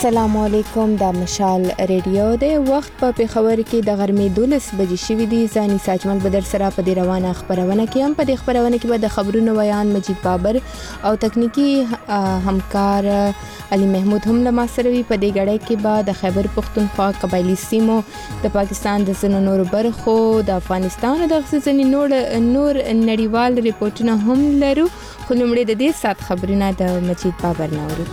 السلام علیکم د مشال ریډیو د وخت په پیښور کې د غرمې 12 بجې شوې دي. زاني ساجمل بدر سره په دې روانه خبرونه کې هم په دې خبرونه کې به د خبرونو ویان مجید بابر او تکنیکی همکار علي محمود هم له ما سره وي. په دې غړې کې به د خیبر پختونخوا قبایلی سیمو د پاکستان د ځینو نورو برخو د افغانستان د غزنی نور نړیوال ریپورتونه هم لرو. خو لومړی د دې سات خبرونه د مجید بابر نورو.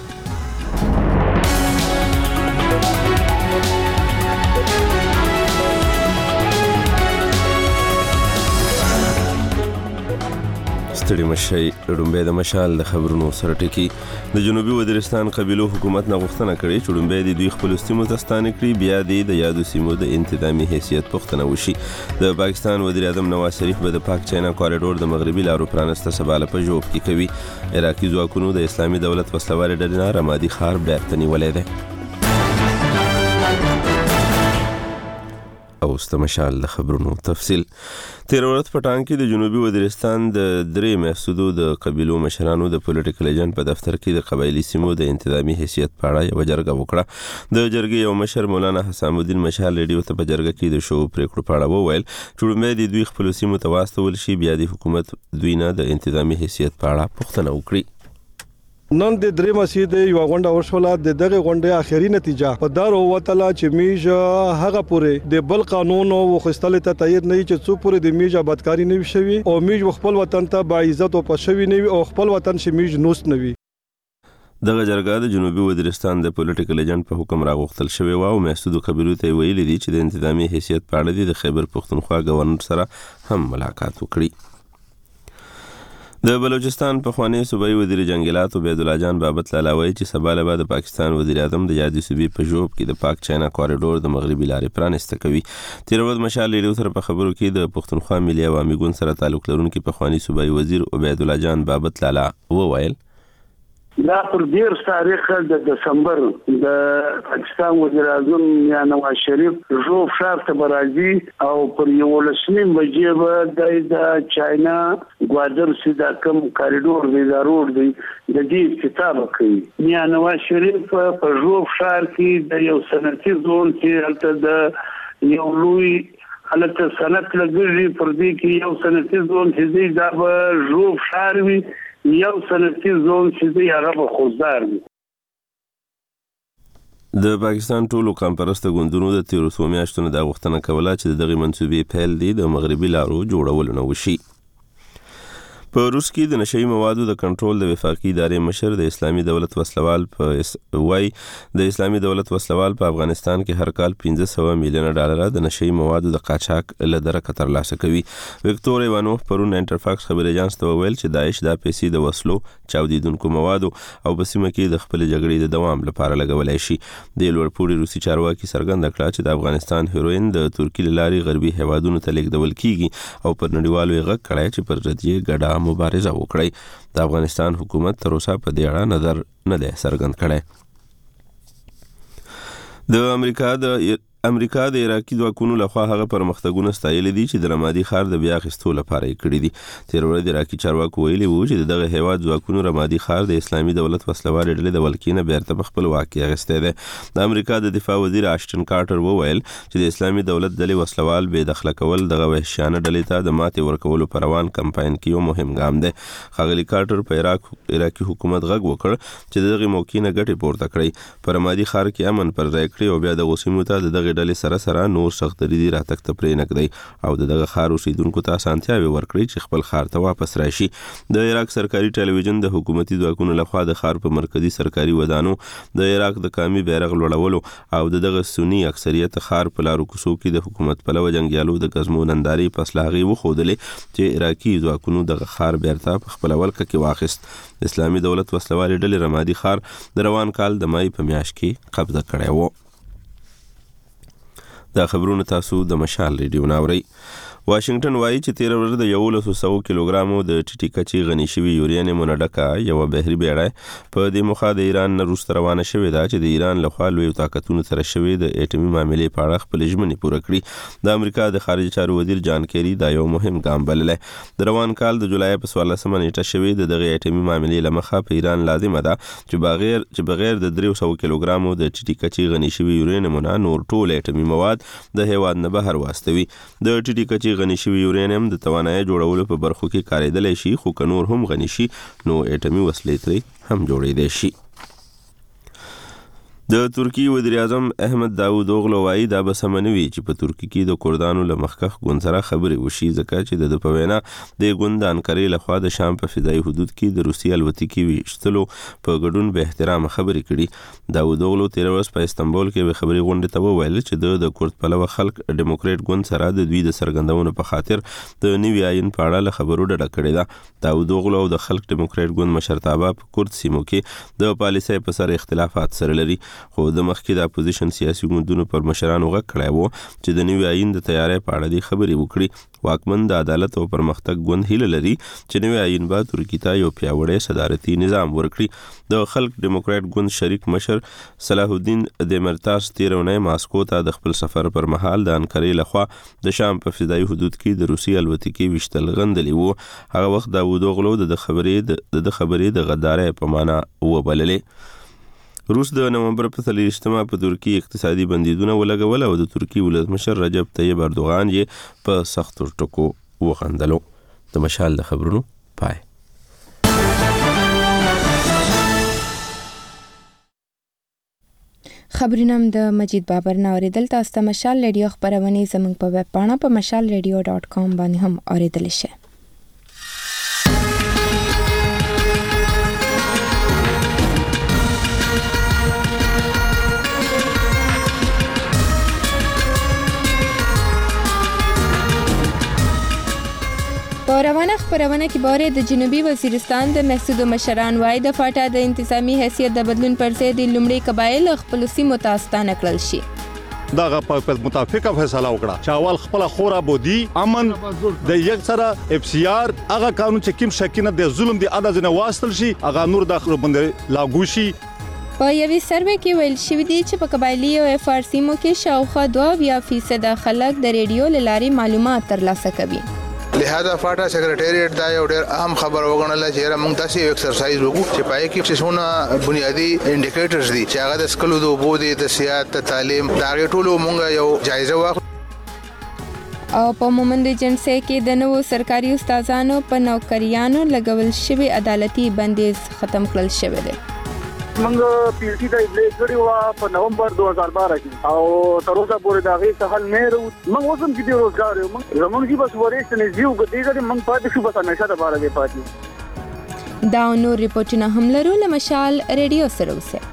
ستړي مشي ډومبه د مشال د خبرونو سره ټکی د جنوبي وزیرستان قبيلو حکومت نه غوښتنه کړې چې ډومبه د دوی خپل سیمو ته ستانه کړي، بیا د یادو سیمو د انتظامی حیثیت پوښتنه وشي. د پاکستان وزیر اعظم نواز شریف به د پاک چاینا کوریډور د مغربي لارو پرانسته سباله په جواب کې کوي. عراقي ځواکونو د اسلامي دولت وسلوال ډلې نه رمادي ښار بیرته نیولې ده. او استمشال د خبرونو تفصیل. تیر ورځ په ټانګ کې د جنوبي وزیرستان د 3 محسودو د قبيلو مشرانو د پولیټیکل ایجنټ په دفتر کې د قبایلی سیمو د انتظامی حیثیت په اړه یو جرګه وکړه. د جرګې یو مشر مولانا حسام الدین مشال ریډیو ته په جرګه کې د شو پریکړو په اړه وویل چې لومړی دوی خپل سیمو ته واستول شي، بیا د حکومت دوی نه د انتظامی حیثیت په اړه پوښتنه وکړي. نن د درې مسجد یو غونډه ورشوله. د دغه غونډې اخیری نتیجه په دار وتله چې میج هغه پورې د بل قانون او خستل ته تایید نه چې څو پورې د میج آبادکاری نه وشوي او میج خپل وطن ته با عزت او پښوی نه وي او خپل وطن شي میج نوست نه وي. دغه جرګه د جنوبي وزیرستان د پولیټیکل ایجنټ په حکم راغوښتل شوی و او محسودو قبیلو ته ویلي دي چې د انتظامی حیثیت په اړه د خیبر پختونخوا گورنر سره هم ملاقات وکړي. د بلوچستان پخوانی صوبایي وزیر جنگلات عبید الله جان بابت لالاوی چې سبا له د پاکستان وزیر اعظم د یادې صوبې په جواب کې د پاک چاینا کوریډور د مغربي لارې پرانسته کوي. تیر ورځ مشال ریډیو سره په خبرو کې د پختونخوا ملي عوامي ګوند سره تعلق لرونکي پخوانی صوبایي وزیر عبید الله جان بابت لالا وویل دا پر 10 تاریخ د دسمبر د پاکستان وزیر اعظم یا نواز شریف جوف شهر ته راځي او پر 11 بجې به د چاینا ګوادر سیدا کم کوریډور دی ضرور دی د دې کتاب کوي. یا نواز شریف په جوف شهر کې د یو صنعتي زون کې هلته د یو لوی حالت صنعت لګري پر دې کې یو صنعتي زون چې دا به جوف شهر وي، یو صنعتي زون چې دی هغه خوځدار دی. د پاکستان ټولو کمپرسته ګوندونو د تیرو څو میاشتونو د غوښتنه کوله چې دغه منسوبې پیل دي د مغربي لارو جوړول نه وشي. په روس کې د نشئی موادو د کنټرول د وفاقي ادارې مشر د اسلامي دولت وسلوال د اسلامي دولت وسلوال په افغانستان کې هر کال 1500 میلیون ډالر د نشئی موادو د قاچاق له درکه ترلاسه کوي. وکټور ایوانوف پرون انټرفاکس خبري اژانس ته ویل چې داعش د پیسې د وسلو چاودیدونکو موادو او په سیمه کې د خپل جګړې د دوام لپاره لګولای شي. د لوړپوړي روسي چارواکي څرګنده کړه چې د افغانستان هیروین د ترکی لاري غربي هیوادونو ته لیږدول کیږي او پر نړیوالو یې غږ کړی چې پر ضد یې ګډه مبارزه وکړي. د افغانستان حکومت تر اوسه په دې اړه نظر نه دی څرګند کړی. د امریکا د عراقي ځواکونو لخوا هغه پرمختګونه ستایلي دي چې د رمادي ښار د بیا اخیستو لپاره یې کړي دي. تیر ورځ د عراقي چارواکو ویلي وو چې دغه هیواد ځواکونو رمادي ښار د اسلامي دولت وسلوال ډلې د ولکې بیرته په خپل واک کې اخیستی دی. د امریکا د دفاع وزیر آشټن کارټر وویل چې د اسلامي دولت ډلې وسلوال بې دخله کول دغه وحشیانه ډلې ته د ماتې ورکولو پر روان کمپاین کې یو مهم ګام دی. ښاغلي کارټر په عراقي حکومت غږ وکړ چې دغه موقع نه ګټې پورته کړي، په رمادي ښار کې امن پر ځای کړي او بیا د غوسیمو ته د دغه ډلې سره نور سخت دریدي راتګ ته پرې نکړي او دغه ښار اوسیدونکو ته اسانتیاوي ورکړي چې خپل ښار ته واپس راشي. د عراق سرکاري ټلویزیون د حکومتي ځواکونو لخوا د ښار په مرکزی سرکاري ودانو د عراق د قومي بیرغ لوړولو او دغه سنی اکثریت ښار په لارو کوڅو کې د حکومت په لور جنگیالو د غزمو ننداري پسلاغي وخودلې چې عراقي ځواکونو دغه ښار بیرته په خپل ولکه کې واخیست. اسلامي دولت وسلوال ډلې رمادي ښار د روان کال د مای په میاشت کې قبضه کړی و. دا خبرونه تاسو د مشال ریډیو ناوري. واشنگټن وایي چې 13 ورځې د 1100 کیلوګرامو د ټیټي کچي غني شوی یورانیم ډکه یو بحري بیړۍ په دې مخه د ایران نه روس روانه شوې ده چې د ایران لخوا لوی طاقتونو سره شوی د اټومي معاملې په اړه خپل ژمنې پوره کړي. د امریکا د خارجه چارو وزیر جان کیری دا یو مهم ګام بللی. د روان کال د جولای په 14 نیټه شوی د دغه اټومي معاملې لمخه په ایران لازمه ده چې بغیر د 300 کیلوګرامو د ټیټي کچي غني شوی یورانیم نه نور ټول اټومي مواد د هیواد نه بهر واستوي. د ټیټي کچي غني شوی یورانیم د توانایي جوړولو په برخو کې کارېدلی شي، خو که نور هم غني شي نو اټومي وسلې ترې هم جوړېدای شي. د ترکی وزیر اعظم احمد داوودوغلو وایي دا به سم نه وي چې په ترکی کې د کردانو له مخکښ ګوند سره خبرې وشي، ځکه چې د په وینا د ګوند د انکرې لخوا د شام په فضایي حدود کې د روسي الوتکې ویشتلو په ګډون به احترام خبرې کړي. داوودوغلو 13 ورځ په استانبول کې به خبرې غونډې ته وویل چې د کورد پلوه خلک ډیموکریټ ګوند سره د دوی د سرګندونو په خاطر د نوي آئین په اړه له خبرو ډډه کړې ده. داوودوغلو د خلک ډیموکریټ ګوند مشرتابه په کورد سیمو کې د پالیسۍ په سر اختلافات سره لري، خو د مخکې د اپوزیشن سیاسي ګوندونو پر مشرانو غږ کړی و چې د نوي آئین د تیاری په اړه دې خبرې وکړي. واکمن د عدالت او پرمختګ ګوند هیله لري چې نوي آئین به ترکیې ته یو پیاوړی صدارتي نظام ورکړي. د خلک ډیموکراټ ګوند شریک مشر صلاح الدین دیمرتاس 13 اونۍ ماسکو ته د خپل سفر پر مهال د انکرې لخوا د شام په فضایي حدود کې د روسي الوتکې ویشتل غندلي وو. هغه وخت داوودوغلو د خبرې د غدارۍ په معنا وبللې. روس د نومبر په 30 په ترکی اقتصادي بندیزونه ولګول او د ترکی ولسمشر رجب طیب اردوغان یې په سختو ټکو وخندلو. د مشال د خبرونو پای. خبرونه د مجید بابر نه اوریدل. تاسو ته مشال ریډیو خبرونه زموږ په ویب پاڼه په mashalradio.com باندې هم اوریدل شي. په روانه خبرونه کې باره د جنوبي وزیرستان د محسود مشران وای د فاټا د انتظامی حیثیت د بدلون پر ضد د لومړي قبایل خپل سیمو ته ستانه کړل شي. دغه په متفقه فیصله وکړه چې اول خپل خورا بودی امن د یک سره اف سی آر هغه قانون چې کوم شکینه د ظلم دی ادا ځنه واستل شي هغه نور داخله باندې لاګو شي. په یوې سروې کې ویل شوی دی چې په قبایلی او اف آر سیمو کې شاوخوا 2% خلک د ریډیو لارې معلومات ترلاسه کوي. لہذا فاټا سیکریټریټ دا یو ډېر اهم خبر وګڼل چې موږ تاسو یو ایکسرسایز وکړو چې پای کې څونه بنیادی انډیکیټرز دي چې هغه د سکلو د اوبو دي د سیاحت تعلیم دا ټولو موږ یو جایزه واخلو. او په مومند ایجنسی کې د نوو سرکاري استادانو په نوکریانو لګول شوی عدالتي بندیز ختم کړل شوی دی. موږ پی سی د اپلای کړی و په نومبر 2012 کې او تر اوسه پورې دا غي څه حل نه لرو. موږ اوسم کې د روزګار یو موږ چې بس ورېست نه زیو ګډې موږ پاتې شو بس همیشه د بار دی پاتې. دا نور ریپورتونه هم لرو له مشال ریډیو سره اوسه.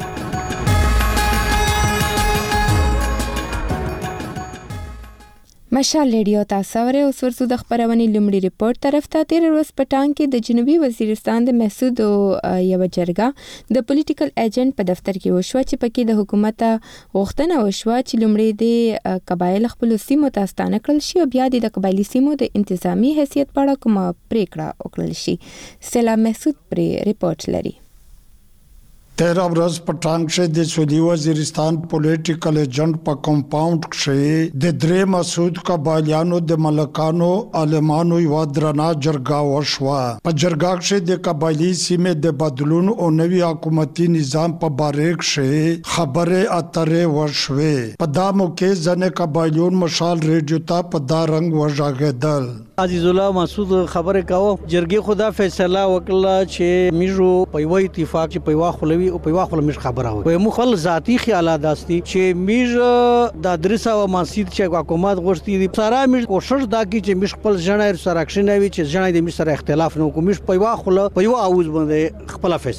مشال ریډیو تاسو ورې اوس ورسو د خبرونې لومړي ریپورت طرف ته. 13 ورځ په ټانګ کې د جنوبي وزیرستان د محسود یو جرګه د پولیټیکل ایجنټ په دفتر کې وشو چې پکې د حکومت غوښتنه وشو چې لومړی د قبایل خپل سیمو ته ستانه کړل شي او بیا د قبایلی سیمو د انتظامی حیثیت په اړه کومه پریکړه وکړل شي. سلام محسود پر ریپورت لري. 13 ورځ په ټانګ کې د سعودي وزیرستان پولیټیکل ایجنټ په کمپاوند کې د درې مسعود قبایلیانو د ملکانو عالمانو یو درنه جرګه وشوه. په جرګه کې د قبایلی سیمې د بدلون او نوي حکومتي نظام په باره کې خبره اترې وشوه. په دا موقع ځنې قبایلیون مشال ریډیو ته په دا رنګ وژغېدل. عزیز الله مسعود خبره کاوه جرګې خدا فیصله وکړه چې میجو په یو اتفاق چې په واخ خلوي او په واخ خل مش خبره وي په مخل ذاتی خیالات داستی چې میج د درسا و مسجد چې حکومت غوښتي دي سره میج کوشش دا کی چې مش خپل ځنه سره اکشن وي چې ځنه د مش سره اختلاف نه کوم مش په واخ خل په یو اوز باندې خپل فیصله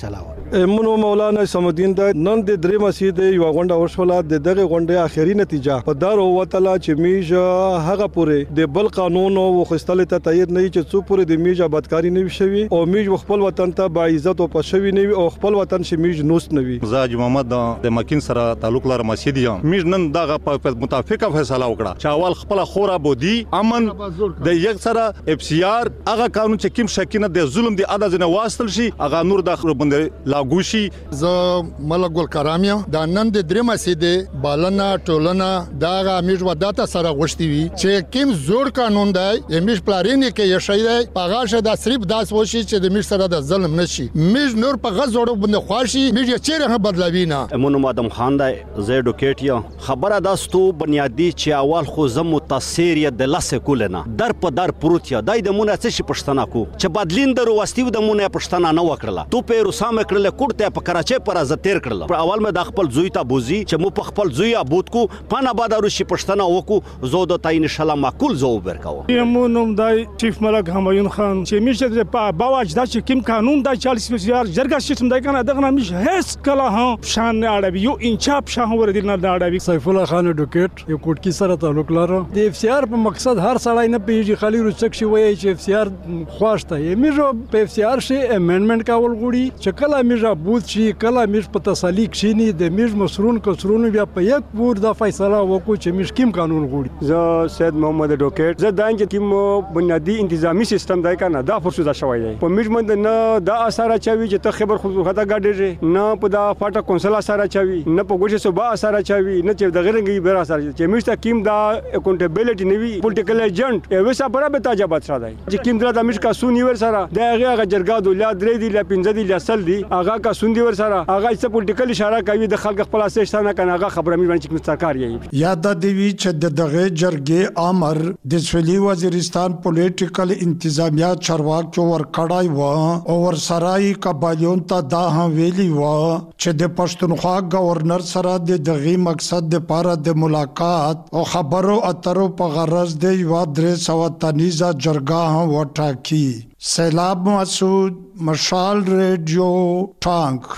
منو مولانا سمدین د نن د درې مسجد یو غونډه وشوله د دغه غونډه اخیری نتیجه په دار وتله چې میج هغه پورې د بل قانون او خستل ته تایید نه چې څو پورې د میج آبادکاری نه شوي او میج خپل وطن ته با عزت او پښوی نه او خپل وطن شي میج نوس نه وي. زاج محمد د مکین سره تعلق لري مسجد یم میج نن دغه په متفقه فیصله وکړه چې اول خپل خورا بودی امن د یک سره اف سی آر هغه قانون چې کوم شکینه د ظلم دی ادا نه واصل شي هغه نور د باندې لاګو شي. ز ملک ګل کرامیا د نن د درې مسجد بالنا ټولنا دا میج وداته سره غوښتي وي چې کوم زوړ قانون دی میج پلارینه کې یشي دی پاغاشه د صرف داس وشي چې د میج سره د ظلم نشي میج نور په غزوړو باندې خواشي میج چیرې بدلوي نه. امونو مادم خان دی زه ډوکیټ یم خبره داستو بنیادی چې اول خو زم متاثر ی د لاسه کولنه در په در پروت یا دای د مونږ څه شي پښتنه کو چې بدلین درو واستیو د مونږ پښتنه نه وکړه تو په روسامه کړل کوړته په کراچۍ پر از تیر کړل پر اول مې د خپل زوی ته بوزي چې مو په خپل زوی ابود کو پانا باد روشي پښتنه وکو زو د تاین شلا معقول زو ورکاو. یمونم دای چیف ملک همایون خان چې میشه په باواج دا چې کوم قانون دا 40 میلیارد جرګه سیستم دای کنه دغه میشه هیڅ کله هم شان اړوي یو انچاپ شاه ور دي نه اړوي. سیف الله خان ډوکیټ یو کوټکی سره تعلق لري د اف سی آر په مقصد هر سړی نه پیږي خالي رچک شي وایي چې اف سی آر خواشته یمیجو په اف سی آر شي امندمنت کول غوړي چې کله میجا بوت شي کله میج په تسلیق شینی د میج مسرون کسرون بیا په یک پور د فیصله وکړو چې میج کوم قانون غوړي. زه سید محمد ډوکیټ زه دانګ کوم بنیادی انتظامی سیستم دای کنه دا فرصت شوی دی په میج مند نه دا اثر چوي چې ته خبر خو خطا غاډي نه په دا فاټه کونسل اثر چوي نه په ګوشه صوبا اثر چوي نه چې د غیرنګي بیر اثر چې میج ته کیم دا اکاونټیبিলিټی نیوی پولیټیکل ایجنټ ای وسه برابر تاجه بات سره دی چې کیم دا میج کا سونی ور سره دا هغه جرګا دوله درې دی ل 15 دی ل سل دی هغه کا سوندي ور سره هغه څه پولیټیکل اشاره کوي د خلک خپل اساس نه کنه هغه خبره مې باندې چې سرکار یې یاد دی وی چې دغه جرګې امر د سویلي وزیرستان پولیټیکل انتظامیه چارواک چو ور کړای و او ور سرای قبایون ته دا هم ویلی و چې د پښتونخوا گورنر سره د دغه مقصد د پاره د ملاقات او خبرو اترو په غرض د یو 300 تنیزه جرګه هم وټاکی. سیلاب مسعود مشال ریډیو ټانک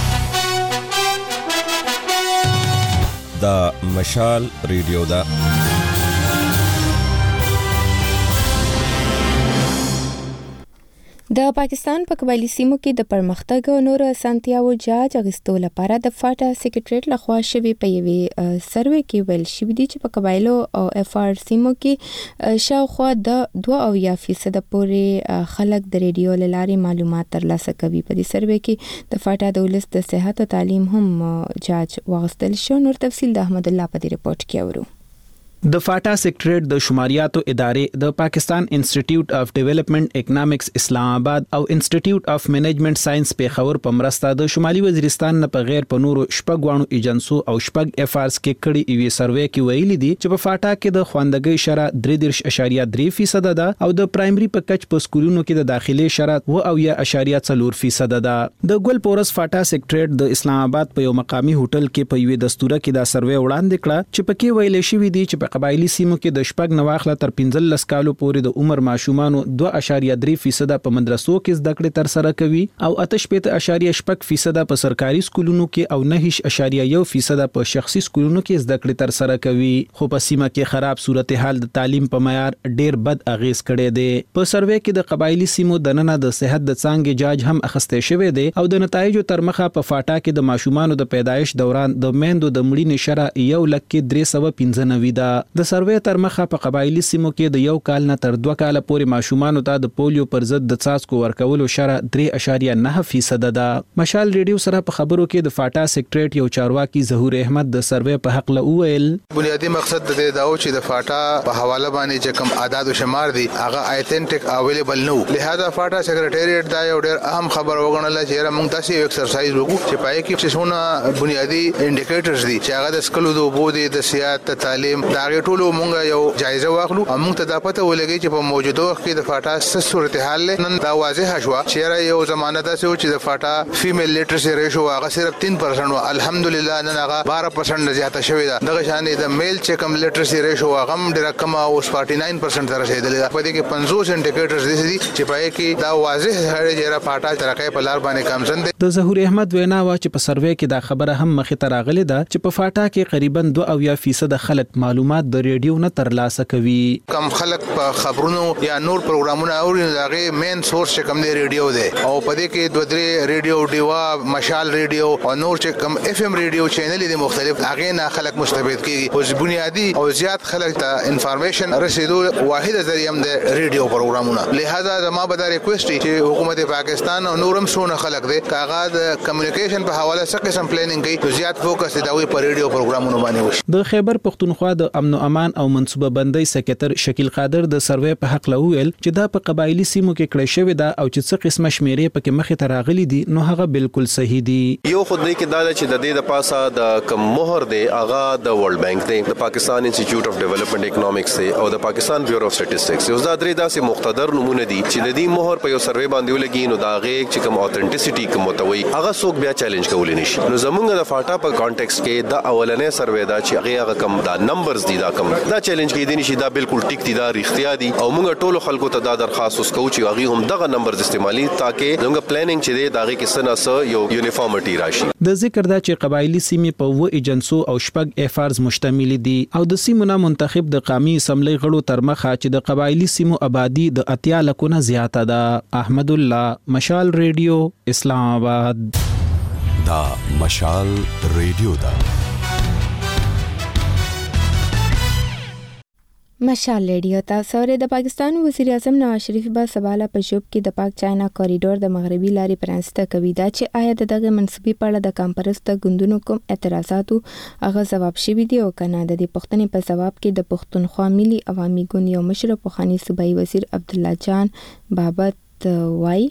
دا مشال ریډیو دا د پاکستان په قبایلی سیمو کې د پرمختګ او نورو اسانتیاوو جاج اغستو لپاره د فاټا سیکریټریټ لخوا شوی په یوې سروې کې ویل شوی دی چې په قبایلو او اف آر سیمو کې شاوخوا د 2% پورې خلک د ریډیو لارې معلومات ترلاسه کوي. په دې سروې کې د فاټا د ولس د صحت او تعلیم هم جاج واغستل شو. نور تفصیل د احمد الله په دې رپورت کې اورو. د فاټا سیکریټریټ د شماریاتو ادارې د پاکستان انسټیټیوټ اف ډیولپمنٹ اکونومکس اسلام آباد او انسټیټیوټ اف منیجمنت ساينس پیښور په مرسته د شمالي وزیرستان نه په غیر په نورو شپږوانو ایجنسو او شپږ اف ارز کې کړي ایوي سروې کې ویلي دي چې په فاټا کې د خواندګۍ شرح 3.3% ده او د پرایمري په کچ په سکولونو کې د داخلي شرح 2.4% ده. د ګل پورس فاټا سیکریټریټ د اسلام آباد په یو مقامی هوټل کې په یوې دستوره کې دا سروې وړاندې کړه چې پکې ویل شوی دی چې قبایلی سیمو کې د شپږ نواخله تر 15 کالو پورې د عمر ماشومانو 2.3% په مدرسو کې زده کړې تر سره کوي او 8.5% په سرکاري سکولونو کې او 9.1% په شخصي سکولونو کې زده کړې تر سره کوي. خو په سیمه کې خراب صورتحال د تعلیم په معیار ډیر بد اغیز کړي دي. په سروې کې د قبایلی سیمو د نننه د صحت د څانګې جاج هم اخسته شوی دی او د نتایجو تر مخه په فاټا کې د ماشومانو د پیدایش دوران د میندو د مړینې شرح 1,395 ده. د سروې تر مخه په قبایلی سیمو کې د 1 کال نه تر 2 کال پورې ماشومانو ته د پولیو پر ضد د څاڅکو ورکولو شرح 3.9% ده. مشال ریډیو سره په خبرو کې د فاټا سیکریټریټ یو چارواکي ظهور احمد د سروې په حق له ویل بنیادی مقصد د دې داو چې د فاټا په حواله باندې چې کوم اعداد او شمار دي هغه ایتھنټک اویلیبل نو لہذا فاټا سیکریټریټ دا یو ډېر اهم خبر وګڼل چې موږ تاسو یو ایکسرسایز وکړو چې پای کې څونه بنیادی انډیکیټرز دي چې هغه د سکولو د بودی د سیاحت تعلیم دا دا ټولو مونږ یو جایزه واخلو مونږ ته دا پته ولګي چې په موجوده وخت کې د فاټا څه صورتحال نن دا واضح شو چې یو زمانه ده چې د فاټا فیمیل لیټرسي ریشو هغه صرف 3% و الحمدلله نن هغه 12% زیاته شوې ده دغه شانې د میل چې کوم لیټرسي ریشو هغه هم ډېر کم او 49% ته رسیدلی ده په دې کې 50 انډیکیټرز دي چې په کې دا واضح هړې چې فاټا ترقې په لار باندې کمزند د ظهور احمد وینا وا چې په سروې کې دا خبره هم مخې ته راغلې ده چې په فاټا کې قریبا 2% خلک معلومات د ریډیو نه ترلاسه کوي کم خلک په خبرونو یا نور پروګرامونه اوري دغه مین سورس چې کوم دی ریډیو دی او په دې کې دوه درې ریډیو دیوا مشال ریډیو او نور چې کوم اف ام ریډیو چینل دي مختلف هغه نه خلک مستفید کیږي او بنیادی او زیات خلک ته انفارمیشن رسیدو واحد ذریعہ د ریډیو پروګرامونه لہذا زما به دا ریکوست چې حکومت پاکستان او نورم سونه خلک دي کاغذ کمیونیکیشن په حواله سره قسم پلانینګ کوي زیات فوکس دی په ریډیو پروګرامونو باندې وشي د خیبر پختونخوا د امن او امان او منصوبه بندۍ سکرټر شکیل قادر د سروې په حق لویل چې دا په قبایلی سیمو کې کړی شوی دا او چې څه قسمه شمیرې پکې مخې ته راغلي دي نو هغه بالکل صحیح دي یو خود نه کې دا چې د دې د پاسه د کم مهر دی هغه د ورلد بانک دی د پاکستان انسټیټیوټ اف ډیولپمنٹ اکونومکس دی او د پاکستان بیورو اف سټیټسټکس یو دا درې داسې مقتدر نمونه دي چې د دې مهر په یو سروې باندې ولګي نو دا غي چې کوم اوتنټیسيټي کوم متوي هغه څوک بیا چیلنج کولای نشي نو زمونږ د فاټا په کانټیکست کې دا اولنې سروې دا چې هغه کم دا نمبرز دي دا کم دا چیلنج کې دي نشي دا بالکل ټیک دي دا اختیار دي او موږ ټول خلکو ته دا درخواست وکړو چې هغه هم دغه نمبرز استعمالي ترڅو زموږ پلانینګ چې دی دغه کې سناسه یو یونیفارمټی راشي د ذکر دا چې قبایلی سیمې په و ایجنسو او شپږ افارز مشتمل دي او د سیمو نه منتخب د قومي اسمبلی غړو تر مخه چې د قبایلی سیمو آبادی د 80 لکونه زیاته ده احمد الله مشال ریډیو اسلام آباد دا مشال ریډیو دا مشال ریډیو تاسو ورته د پاکستان وزیر اعظم نواز شریف با سواله په جوب کې د پاک چاینا کوریډور د مغربي لارې پرانسته کوي دا چې آیا دغه منسوبي په اړه د کمپرست ګوندونو کوم اعتراضات هغه جواب شوی دی او کنه د دې پښتنې په جواب کې د پښتونخوا ملي عوامي ګوند یو مشر پوخانی صوبایي وزیر عبد الله جان بابت وای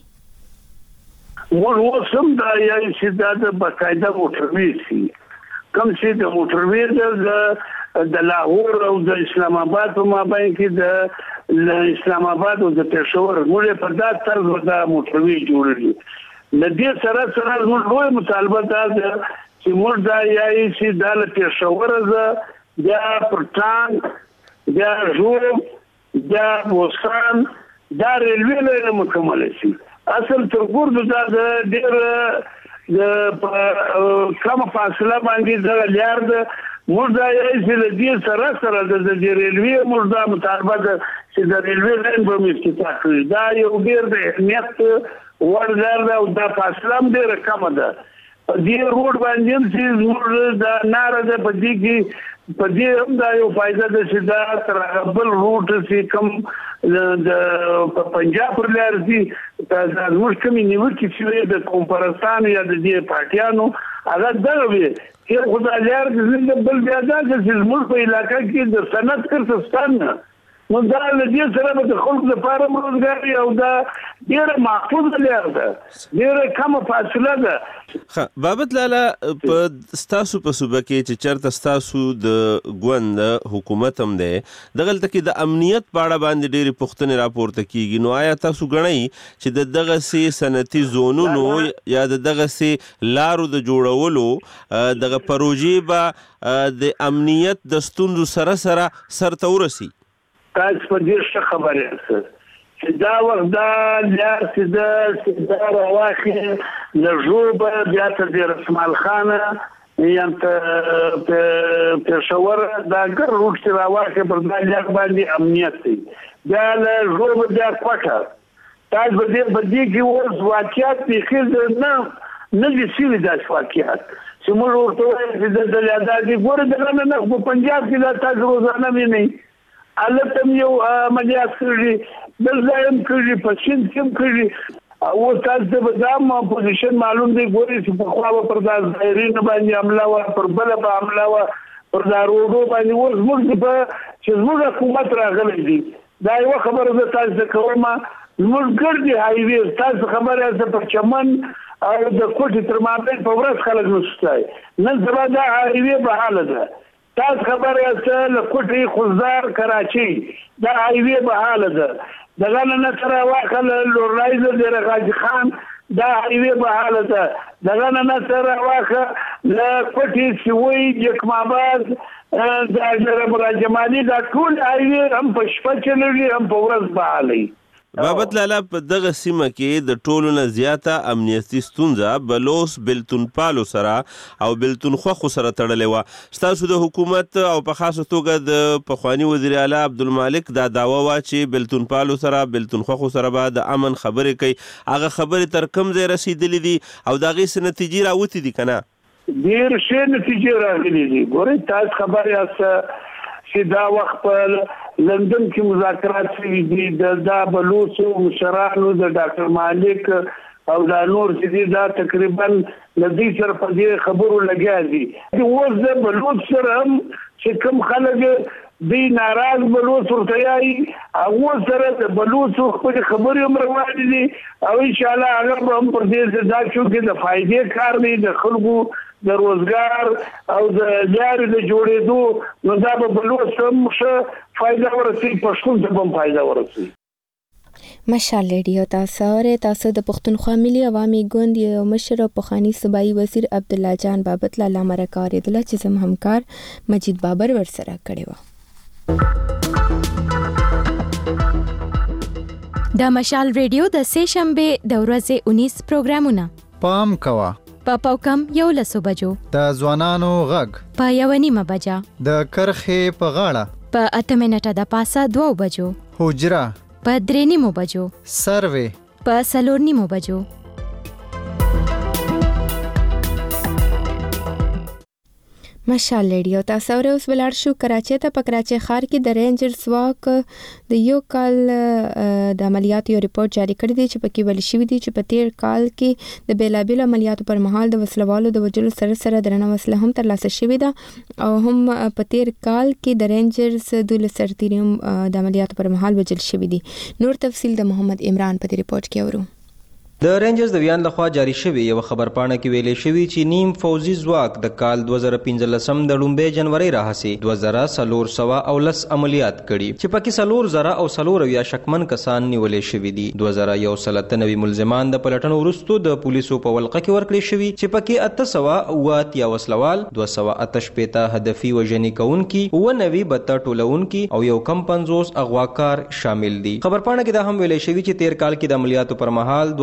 وسم دا یې چې دا د باقاعده موټروي سي کوم چې د موټروي د لاهور او د اسلام آباد په مابین کې د اسلام آباد او د پېښور موږ په داسې طرز دا موټروي جوړوي د دې سره موږ لوی مطالبه ده چې موږ دا یې چې د پېښور ز یا پرټان یا جوړ یا وسان دا ریلوی لاره مکمل شي اصل ترګور دا ډېر د کوم فاصله باندې د لار د مردا یې چې د دې سره د ریلوی مردا مطالبه ده چې د ریلوی لاین په افتتاح کړي دا یو ډېر د اهمیت ورزر او د فاصله هم ډېر کم ده دې روډ باندې چې موږ د ناره ده په دې کې په دې هم دا یو فائدہ ده چې دا تر بل روټ چې کوم د پنجاب پر لار دي دا زموږ کومې نیوکې چې د کومپرستان یا د دې پارټیانو هغه دا وي چې خدای لار د بل بیا دا چې زموږ په علاقې کې د صنعت کړستان نو دا د دې سره د خلکو لپاره روزګار او دا ډېر محفوظ لار ده ډېر کم فاصله ده بابت لاله په ستاسو په صوبه کې چې چرته ستاسو د ګوند حکومت هم ده دغلته کې د امنیت په اړه باندې ډېرې پوښتنې راپورته کیږي نو آیا تاسو ګڼئ چې د دغه سي صنعتي زونونو یا د دغه سي لارو د جوړولو دغه پروژې به د امنیت د ستونزو سره سرته ورسي تاسو په دې څه خبره یاست چې دا وخت دا لار چې دا راوخه لږوب بیا تر دې رسمال خانه یم ته پېښور دا ګر روټ چې راوخه پر دا لار باندې امنیت دی دا لږوب بیا کوټه تاسو په دې کې اوس واقعیت پیښې نه دي سوي دا واقعیت چې موږ ورته چې د لادادي ګوره دغه نه په پنجاب کې دا تاسو روزانه وینئ البته یو عملیات کړی بل ځایم کړی په شین کې کړی او تاسو به دا پوزیشن معلوم دی ګوري چې په خوا پر داس ظاهرین باندې عمله وا پر بل په عمله وا پر دارو باندې ورزموږ په چې زموږ حکومت راغلی دی دا یو خبره ده تاسو کوم موږ ګرځي هایوي تاسو خبره ده په چمن او د کوټې تر مابین په ورځ خلک نشته نن سبا دا هایوي په حاله ده تاسو خبره یاست لکوټي خوزدار کراچي دا هایوی به حاله ده دغه نه سره واخل لورایز د رغاجي خان دا هایوی به حاله ده دغه نه سره واخل لکوټي سوي جکماباد دا جرب جمالي دا ټول هایوی هم په شپه چلوي هم په ورځ به حالي. بابت لالا په دغه سیمه کې د ټولو نه زیاته امنیتي ستونزه بلوس بلتون پالو سره او بلتون خو سره تړلې وه. ستاسو د حکومت او په خاصه توګه د پخوانی وزیر اعلی عبدالمالک دا دعوه وه چې بلتون پالو سره بلتون خو سره به د امن خبرې کوي. هغه خبرې تر کوم ځای رسیدلې دي او د هغې څه نتیجې راوتې دي که نه؟ ډېر ښې نتیجې راغلي دي. ګورئ تاسو خبر یاست چې دا وخت په لندن کې مذاکرات شوي دي دا بلوڅو مشرانو د ډاکټر مالک او دا نور چې دي دا تقریبا له دې سره په دې خبرو لګیا دي. اوس د بلوڅ سره هم چې کوم خلک دی ناراض بلوڅ ورته یایي هغو سره د بلوڅو خپلې خبرې هم روانې دي او انشاءالله هغه به هم پر دې دا چونکې د فایدې کار دی د خلکو د روزګار او د لارې د جوړېدو نو دا به بلوڅ هم ښه فایده ورسوي پښتون ته هم فایده ورسوي. مشال ریډیو تاسو د پښتونخوا ملي عوامي ګوند یو مشر او پخوانی صوبایي وزیر عبدالله جان بابت لاله مرکه اورېدله چې زموږ همکار مجید بابر ورسره کړی وه. د مشال ریډیو د سې شنبې د ورځې 19 پروګرامونه پام کوه په پاوکم 11 بجو د ځوانانو غږ په 1:30 بجه د کرخې په غاړه په 8 منټه د پاسه 2 بجو حجره په 3:30 بجو سروي په 4:30 بجو. مشال ریډیو تاسو اوس ولاړ شو کراچۍ ته. په کراچۍ ښار کې د رینجرز واک د یو کال د عملیاتو یو ریپورت جاری کړی دی چې پکې ویل شوي دي چې په تیر کال کې د بیلابیلو عملیاتو پر مهال د وسلوالو د وژلو سره درنه وسله هم ترلاسه شوې ده او هم په تیر کال کې د رینجرز 12 سرتیري د عملیاتو پر مهال وژل شوي دي. نور تفصیل د محمد عمران په دې ریپورت کې اورو. د رینجرز د ویان لخوا جاری شوی یو خبرپاڼه کې ویلې شوی چې نیم فوزي ځواک د کال 2015 د لومبۍ جنوري راهسي 2410 عملیات کړي چې پکې 4000 او 400 شکمن کسان نیولې شوی دي. 2193 ملزمان د پلټنو وروسته د پولیسو په ولقه کې ورکړل شوی چې پکې 800 یا وسلوال 288 هدفي وژنې کوونکي 90 بته ټولونکي او یو کم 50 اغواکار شامل دي. خبرپاڼه کې دا هم ویلې شوی چې تیر کال کې د عملیاتو پر مهال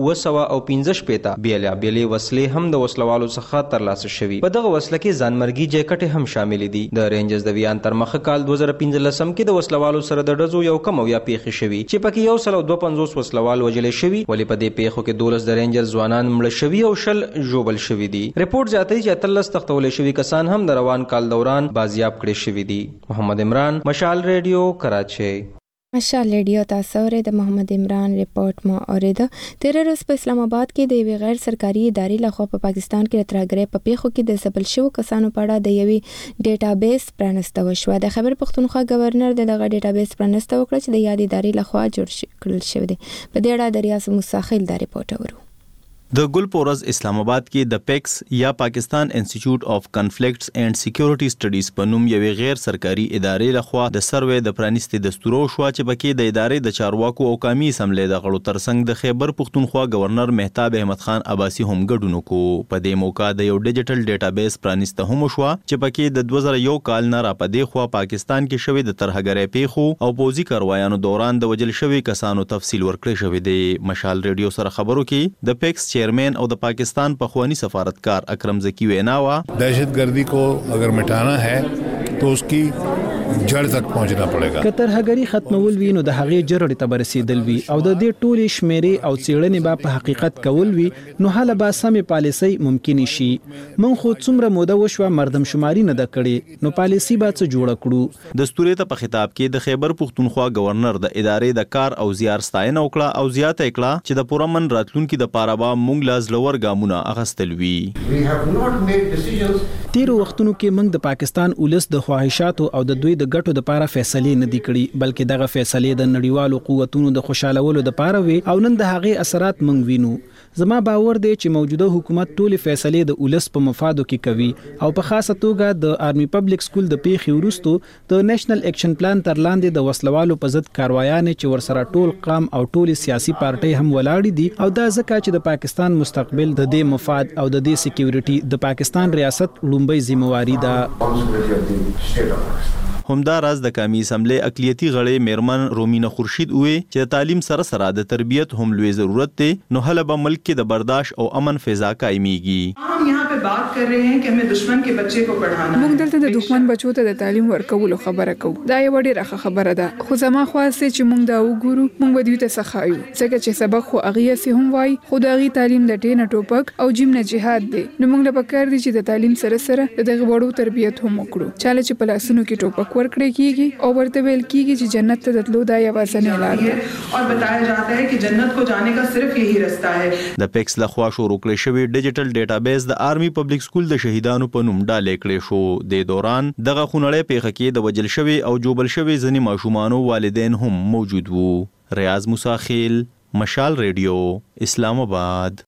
2015 بیلې وسلې هم د وسلوالو څخه ترلاسه شوي. په دغه وسله کې ځانمرګي جیکټې هم شامل دي. د رینجرز د ویان تر مخه کال 2015 کې د وسلوالو سره د ډزو یو کم او یا پیښې شوي چې پکې 152 وسلوال وژل شوي ولې په دې پیښو کې 12 د رینجرز ځوانان مړه شوي او 10 ژوبل شوي دي. ریپورت زیاتوي چې 13 تختول شوي کسان هم د روان کال دوران بازیاب کړي شوي دي. محمد عمران، مشال ریډیو، کراچۍ. مشال ریډیو تاسو د محمد عمران ریپورت ما اوریده. تیر ورځ په اسلام آباد کې د یوې غیر سرکاري ادارې لخوا په پاکستان کې د ترهګرۍ په پیښو کې د ځپل شوو کسانو په اړه د یوې ډیټابیس پرانسته وشوه. د خیبر پښتونخوا گورنر دغه ډیټابیس پرانسته وکړه چې د یادې ادارې لخوا جوړ کړل شوی دی. په دې اړه د ریاض موسی دا ریپورت اورو. د ګل پورز اسلام آباد کې د پیکس یا پاکستان انسټیټیوټ اف کنفلیکټس اینڈ سکیورټي سټډیز په نوم یوې غیر سرکاري ادارې لخوا د سروې د پرانیستي دستورو شو چې پکې د ادارې د چارواکو او قومي اسمبلی د غړو ترڅنګ د خیبر پښتونخوا گورنر مهتاب احمد خان عباسي هم ګډون کو. په دې موقع د یو ډیجیټل ډیټابیس پرانیسته هم شو چې پکې د 2001 کال نه را پدې خو پاکستان کې شوی د ترهګرۍ پیښو او پوزي کاروایانو دوران د وجل شوی کسانو تفصیل ورکړی شوی دی. مشال ریډیو سره خبرو کې د پیکس چیئرمین او د پاکستان پخوانی سفارتکار اکرم زکی ویناوا دہشتگردی کو اگر مٹانا ہے تو اس کی جڑ تک پہنچنا پڑے گا. کتر هغری ختمول وی نو د هغې جرړې ته برسېدل وی او د دې ټولې شمیرې او څېړنې به په حقیقت کول وی نو حاله به سمې پالیسۍ ممکن شي. من خو څومره موده وشوه مردم شماري نه د کړې نو پالیسي به څه جوړه کړو. دستوري ته په خطاب کې د خیبر پښتونخوا گورنر د ادارې د کار او زیار ستاینه وکړه او زیاته کړه چې د پرامن راتلونکو د پاره به مونږ لاس لور ګامونه اخستل وی. تیرو وختونو کې موږ د پاکستان اولس د خواهشاتو او د دوی د ګټو لپاره فیصلې نه دي کړي بلکې دغه فیصلې د نړیوالو قوتونو د خوشالولو لپاره وي او نن د هغې اثرات موږ وینو. زما باور دی چې موجوده حکومت ټولې فیصلې د ولس په مفادو کې کوي او په خاصه توګه د آرمي پبلک سکول د پیښې وروسته د نېشنل اکشن پلان تر لاندې د وسلوالو په ضد کاروایانې چې ورسره ټول قام او ټول سیاسي پارټۍ هم ولاړې دي او دا ځکه چې د پاکستان مستقبل د دې مفاد او د دې سکیورټي د پاکستان ریاست لومبۍ ذمہواری ده. همداراز د قومي اسمبلی اقلیتي غړي میرمن رومینا خورشید وې چې د تعلیم سره سره د تربیت هم لوی ضرورت دی نو هله به ملک کې د برداشت او امن فضا قائميږي. हम यहाँ पे बात कर रहे हैं कि हमें दुश्मन के बच्चे को पढ़ाना موږ دلته د دښمن بچو ته د تعلیم ورکولو خبره کوو. دا یو ډیره ښه خبره ده خو زما خواسته چې موږ دا وګورو موږ به دوی ته سخایو ځکه چې سبق خو هغه سي هم وای خو دا غي تعلیم د ټینه ټوپک او جیم نه جهاد دی نو موږ له پکار دي چې د تعلیم سره سره د غوړو تربیت هم وکړو چاله چې پلاسونو کې ټوپک ورکړي کیږي او ورته ویل کیږي چې جنت ته تلو دا یوازینی لار ده और बताया जाता है कि जन्नत को जाने का सिर्फ यही रास्ता है. د پیکس لخوا شروع کړی شوی ډیجیټل ډیټابیس د آرمي پبلک سکول د شهیدانو په نوم ډالې کړی شو. د دوران دغه خونړی پیښه کې د وجل شوی او جوبل شوی ځنی ماشومانو والدین هم موجود وو. ریاض موسی خیل، مشال ریډیو، اسلام آباد.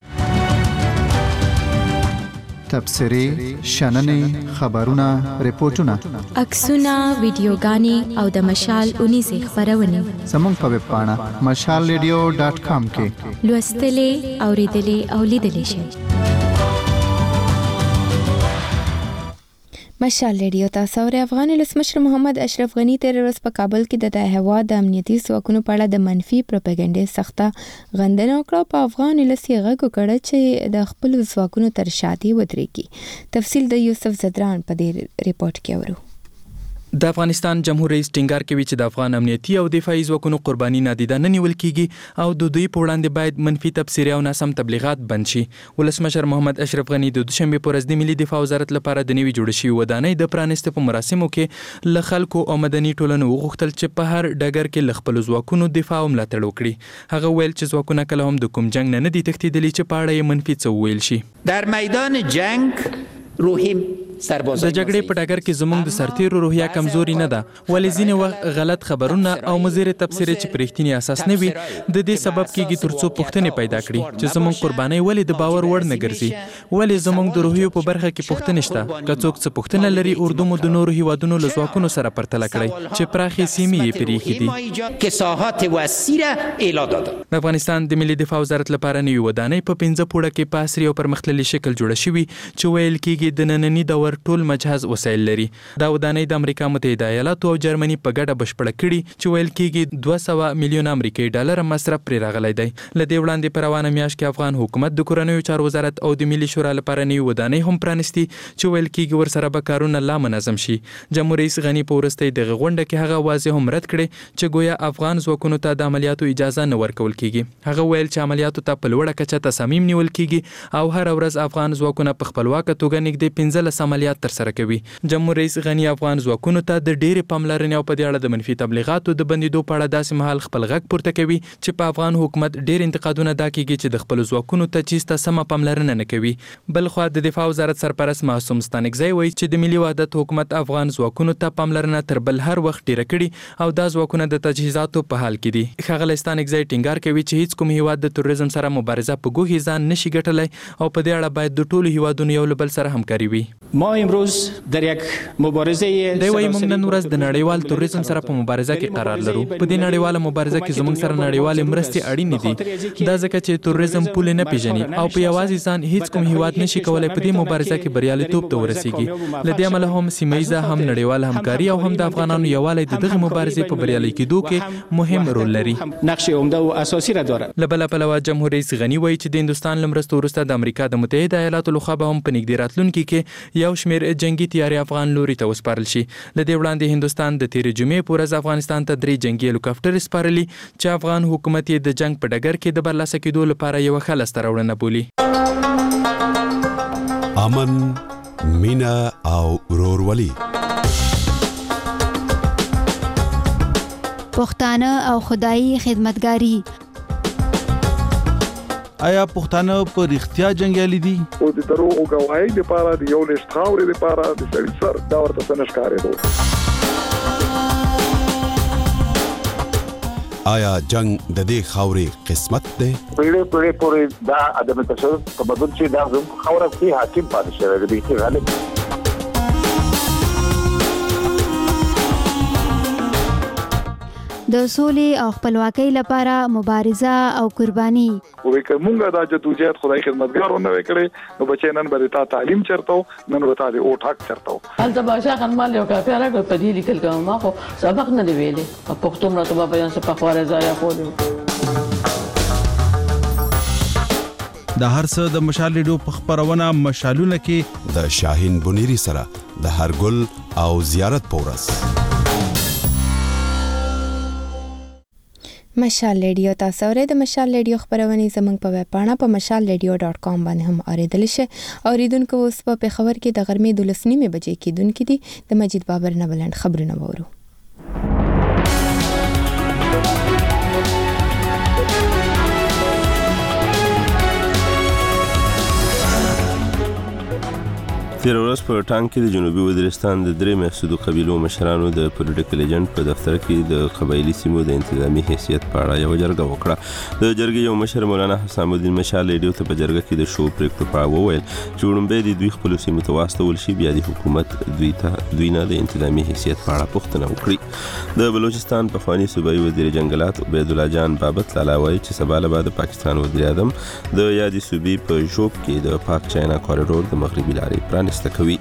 تبصرې، شننې، خبرونه، ریپورتونه، عکسونه، ویډیوګانې او د مشال 19 خبرونه زموږ په ویب پاڼه mashalradio.com کې لوستلې، اوریدلې او لیدلې شئ. مشال ریډیو تاسو ور افغان ولسمشر محمد اشرف غنی تیر ورځ په کابل کې د هوا د امنیتي ځواکونو په اړه د منفي پروپاګاندا سخته غندنه وکړه. په افغان ولسی غږ وکړه چې د خپل ځواکونو تر شاته ودرېږي. تفصیل د یوسف زدران په دې ریپورت کې اورو. د افغانستان جمهور رئیس ټینګار کوي چې د افغان امنیتي او دفاعي ځواکونو قرباني نادیده نه نیول کیږي او د دوی په وړاندې باید منفي تبصرې او ناسم تبلیغات بند شي. ولسمشر محمد اشرف غنی د دوشنبه پر ورځ د ملي دفاع وزارت لپاره د نوي جوړ شوی ودانۍ د پرانیسته په مراسمو کې ل خلکو او مدني ټولنو وغوښتل چې په هر ډګر کې ل خپل ځواکونو دفاع او ملاتړ وکړي. هغه ویل چې ځواکونه کله هم د کوم جنگ نه دي تښتېدلي چې په اړه یې منفي څه ویل شي. در میدان جنگ روحیم د جګړې په ډګر کې زموږ د سرتیرو روحیه کمزوري نه ده ولې ځینې وخت غلط خبرونه او مضر تبصرې چې پر رښتینی اساس نه وي د دې سبب کېږي ترڅو پوښتنې پیدا کړي چې زموږ قرباني ولې د باور وړ نه ګرځي ولې زموږ د روحیو په برخه کې پوښتنې شته که څوک څه پوښتنه لري اردو مو د نورو هیوادونو له ځواکونو سره پرتله کړئ چې پراخې سیمې یې پرېښي دي. د افغانستان د ملي دفاع وزارت لپاره نوې ودانۍ په 15 پوړه کې په عصري او پرمختللي شکل جوړه شوې چې ویل کېږي د ننني دور ټول مجهز وسایل لري. دا ودانۍ د امریکا متحده ایالاتو او جرمني په ګډه بشپړه کړي چې ویل کېږي 200 میلیون امریکایي ډالر مصرف پرې راغلی دی. له دې وړاندې په روانه میاشت کې افغان حکومت د کورنیو چارو وزارت او د ملي شورا لپاره نوې ودانۍ هم پرانیستي چې ویل کېږي ورسره به کارونه لا منظم شي. جمهور رئیس غنی په وروستۍ دغه غونډه کې هغه واضح هم رد کړي چې ګویا افغان ځواکونو ته د عملیاتو اجازه نه ورکول کېږي. هغه ویل چې عملیاتو ته په لوړه کچه تصامیم نیول کېږي او هر ورځ افغان ځواکونه په خپلواکه توګه نږدې 15 عملیات ترسره کوي. جمهور رئیس غنی افغان ځواکونو ته د ډېرې پاملرنې او په دې اړه د منفي تبلیغاتو د بندیدو په اړه داسې مهال خپل غږ پورته کوي چې په افغان حکومت ډېر انتقادونه دا کېږي چې د خپل ځواکونو تجهیز ته سمه پاملرنه نه کوي. بل خو د دفاع وزارت سرپرست معصوم ستانکزی وایي چې د ملي وحدت حکومت افغان ځواکونو ته پاملرنه تر بل هر وخت ډیره کړي او دا ځواکونه د تجهیزاتو په حال کې دي. ښاغلی ستانکزی ټینګار کوي چې هیڅ کوم هیواد د تروریزم سره مبارزه په ګوښې ځان نشي ګټلی او په دې اړه باید د ټولو هیوادونو یو له بل سره همکاري وي. ما امروز در یک مبارزه دی وایي موږ نن ورځ د نړیوال تروریزم سره په مبارزه کې قرار لرو. په دې نړیواله مبارزه کې زموږ سره نړیوالې مرستې اړینې دي. دا ځکه چې تروریزم پولې نه پیژني او په یوازې ځان هیڅ کوم هیواد نشي کولی په دې مبارزه کې بریالیتوب ته ورسیږي. له دې امله هم سیمه هم نړیواله همکاري او هم د افغانانو یووالی د دغه مبارزې په بریالي کېدو کې مهم رول لري. نقش عمده او اساسي را دارد. له بله پلوه جمهور رئیس غنی وایي چې د هندوستان له مرستو وروسته د امریکا د متحده ایالاتو لخوا به هم په نږدې راتلونکي کې یو شمېر جنګي تیارې افغان لوري ته وسپارل شي. له دې وړاندې هندوستان د تیرې جمعې په ورځ افغانستان ته 3 جنګي هلیکاپټر سپارلي چې افغان حکومت یې د جنګ په ډګر کې د برلاسه کېدو لپاره یوه ښه لاسته راوړنه بولي. امن، مینه او ورورولي، پښتانه او خدایي خدمتګاري. آیا پښتانه په رښتیا جنګیالي دي؟ او د دروغو ګواهۍ لپاره د یو لښت خاورې لپاره د سړي سر دا ورته څه نه ښکارېدو. آیا جنگ د دې خاورې قسمت دی؟ پیړې پورې دا عدم تشدد تمدن چې دا زموږ خاوره کې حاکم پاتې شوی دی چې غالب د سولې او خپلواکۍ لپاره مبارزه او قرباني. وې کومه دا جدوجہد خدای خدمتګارونه وکړي نو بچی نن به تا تعلیم چرته نن به تا د او ټاک چرته هلته باشا خنمال یو کافي راغله په دې لیکل کوم ما خو سبق نه دی ویلې په پښتو مرته په بیان څه په خواره ځای خو د هر څه د مشال ریډیو په خبرونه مشالونه کې د شاهین بنيري سره د هرګل او زیارت پورس مشال ریډیو تاسو اورئ د مشال ریډیو خبرونه زموږ په ویب پاڼه په mashalradio.com باندې هم اوریدل شي. اوریدونکو اوس په خبر کې د غرمې 12:30 بجې کېدونکې دي د مجید بابر نه بلند خبرونه وورو. تیر ورځ په ټانک کې د جنوبي وزیرستان د درې محسودو قبیلو مشرانو د پولیټیکل ایجنټ په دفتر کې د قبایلی سیمو د انتظامی حیثیت په اړه یو جرګه وکړه. د جرګې یو مشر مولانا حسام الدین مشال ریډیو ته په جرګه کې د شو پریکړو په اړه وویل چې وړاندې د دوی خپل سیمو ته واستول شي بیا د حکومت دوی نه د انتظامی حیثیت په اړه پوښتنه وکړي. د بلوچستان پخوانی صوبایي وزیر جنگلات عبید الله جان بابت لالا وایي چې سبا له بعد پاکستان وزیر اعظم د یادې صوبې په ژوب کې د پاک چاینا کوریډور د مغربي لارې پرانیسته کوي.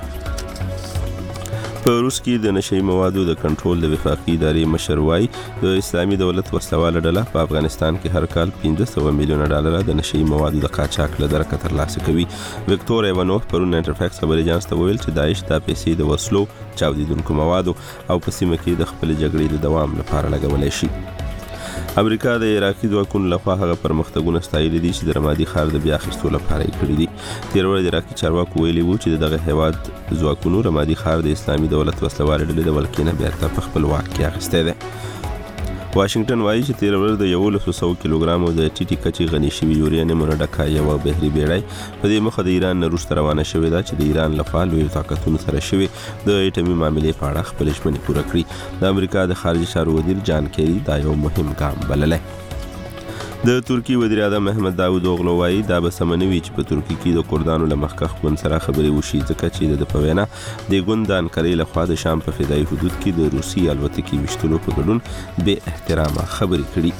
په روس کې د نشئی موادو د کنټرول د وفاقي ادارې مشر وایي د اسلامي دولت وسلواله ډله په افغانستان کې هر کال 1500 میلیون ډالر د نشئی موادو د قاچاق له درکه ترلاسه کوي. وکټور ایوانوف پرون انټرفیکس خبري اژانس ته ویل چې داعش د پیسې د وسلو چاودیدونکو موادو او په سیمه کې د خپل جګړې د دوام لپاره لګولای شي. امریکا د عراقي ځواکونو لخوا هغه پرمختګونه ستایلي دي چې د رمادي ښار د بیا اخیستو لپاره یې کړي دي. تیر ورځ د عراقي چارواکو ویلي وو چې دغه هیواد ځواکونو رمادي ښار د اسلامي دولت وسلوالې ډلې د ولکې نه بیرته په خپل واک کې اخیستی دی. واشنگټن وایي چې تیر ورځ د 100 کیلوګرامو د ټیټي کچې غني شوي یورانیم ډکه یوه بحري بیړۍ په دې مخه د ایران نه وروسته روانه شوې ده چې د ایران لخوا لویو طاقتونو سره شوې د ایټمي معاملې په اړه خپلې ژمنې پوره کړي. د امریکا د خارجي چارو وزیر جان کیری دا یو مهم ګام بللی. د ترکی وزیر اعظم محمد داوود اوغلو وایي دا به سمنوي چې په ترکی کې د کردانو له مخکښ ګوند سره خبرې وشي ځکه چې د په وینا د ګوند د انکرې لخوا د شام په فدایي حدود کې د روسي الوتکې ویشتلو په ګډون بې احترامه خبرې کړي.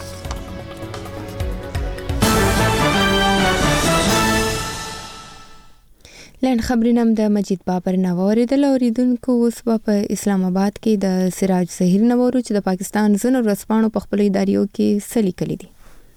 لنډ خبرونه د مجید بابر نه واوریدل. اوریدونکو اوس په اسلام آباد کې د سراج ظهیر نه وورو چې د پاکستان ځینو ورځپاڼو په خپلو اداریو کې څه لیکلي دي.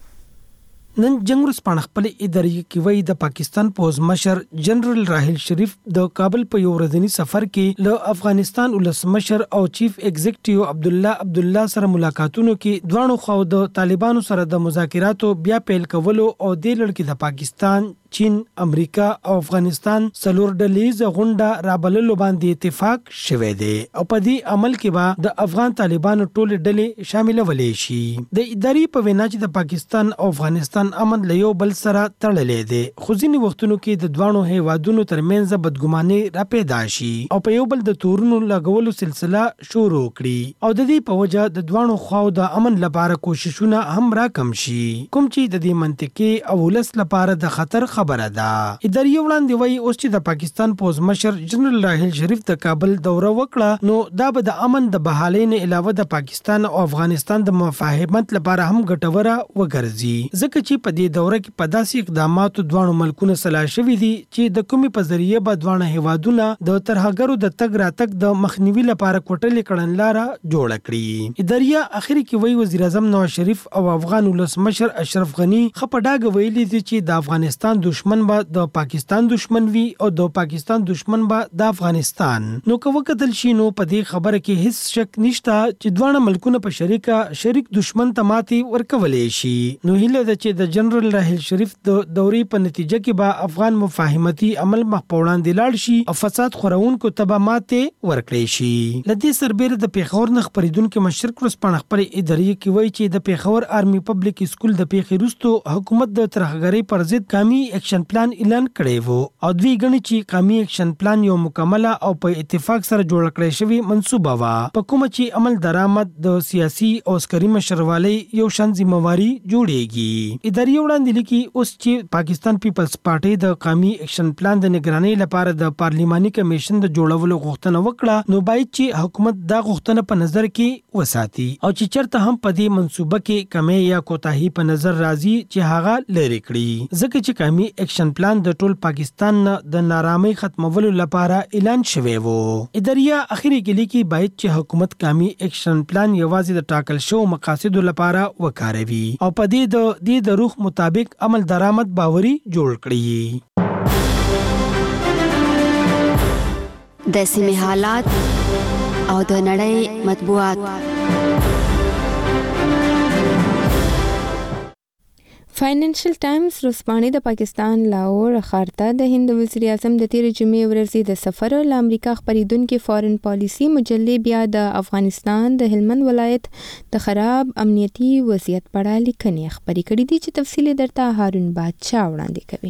نن جنگ ورځپاڼه خپل ادارې کې وایي د پاکستان پوز مشر جنرال راحل شریف د کابل په یو ورځنی سفر کې له افغانستان ولسمشر او چیف ایگزیکټیو عبدالله سره ملاقاتونو کې دوانو خو د طالبانو سره د مذاکراتو بیا پیل کولو او د لړ کې د پاکستان چین امریکا او افغانستان څلور ډلې غونډه رابللو باندې اتفاق شوه دی او په دې عمل کې به د افغان طالبانو ټول ډلې شامل ولې شي. د ادارې په وینا چې د پاکستان او افغانستان امن له یو بل سره تړلې دي خو ځینې وختونو کې د دوانو هیوادونو ترمنځ بدګماني را پیدا شي او په یو بل د تورونو لګولو سلسله شروع کړي او د دې په وجه د دوانو خواو د امن لپاره کوششونه هم را کم شي کوم چې د دې منطقي او ولس لپاره د خطر خبره ده. ادارې وړاندې وایي اوس چې د پاکستان پوز مشر جنرال راحل شریف د کابل دوره وکړه نو دا به د امن د بحالۍ نه علاوه د پاکستان او افغانستان د مفاهمت لپاره هم ګټوره وګرځي ځکه چې په دې دوره کې په داسې اقداماتو دوانو ملکونو سلا شوي دي چې د کومې په ذریعه به دوانه هیوادونه د ترهګرو د تګ راتګ د مخنیوي لپاره کوټلې کړنلاره جوړه کړي. ادارې اخر کې وایي وزیر اعظم نواز شریف او افغان ولسمشر اشرف غنی خپډاګ ویلي دي چې د افغانستان دشمن به د پاکستان دشمن وي او د پاکستان دشمن به د افغانستان. نو که وکتل شي نو په دې خبره کې هیڅ شک نشته چې دوه ملکونه په شریک دشمن ته ماتي ورکولې شي. نو هیله ده چې د جنرال راحل شریف د دورې په نتیجه کې به افغان مفاهمتي عمل مخ په وړاندې لاړ شي او فساد خورونکو ته به ماتي ورکړي شي. لدې سربېره د پیښور نه خبرېدونکو مشرق ورځپاڼه خبرې ادارې کې وایي چې د پیښور آرمي پبلک سکول د پیښې وروسته حکومت د ترهګرۍ پر ضد قومي اکشن پلان اعلان کړی وو او دوی غني چې قومي اکشن پلان یو مکمله او په اتفاق سره جوړ کړی شوی منصوبه وا په کومه چې عمل درآمد د سیاسي او عسکري مشروالۍ یو شان ذمہواری جوړیږي. اداري وړاندې لیکي اوس چې پاکستان پیپلز پارټي د قومي اکشن پلان د نگرانۍ لپاره د پارلیماني کمیشن د جوړولو غوښتنه وکړه نو باید چې حکومت دا غوښتنه په نظر کې وساتي او چې چرته هم په دې منصوبه کې کمی یا کوتاهي په نظر راځي چې هغه لري کړي ځکه چې قومي اکشن پلان د ټول پاکستان د نارامۍ ختمولو لپاره اعلان شوی وو. اداريه اخیری کې لیکي باید چې حکومت قومي اکشن پلان یوازې د ټاکل شو مقاصدو لپاره وکاروي او په دې د روح مطابق عمل درآمد باوري جوړ کړي. د سیمې حالات او د نړۍ مطبوعات. فاینانشل ټایمز ورځپاڼې د پاکستان لاهور ښار ته د هند وزیر اعظم د تیر جمعې ورځې د سفر له امریکا خپریدونکو فارن پالیسی مجلې بیا د افغانستان د هلمند ولایت د خراب امنیتي وضعیت په اړه لیکنې خپرې کړې دي چې تفصیل درته هارون بادشاه وړاندې کوي.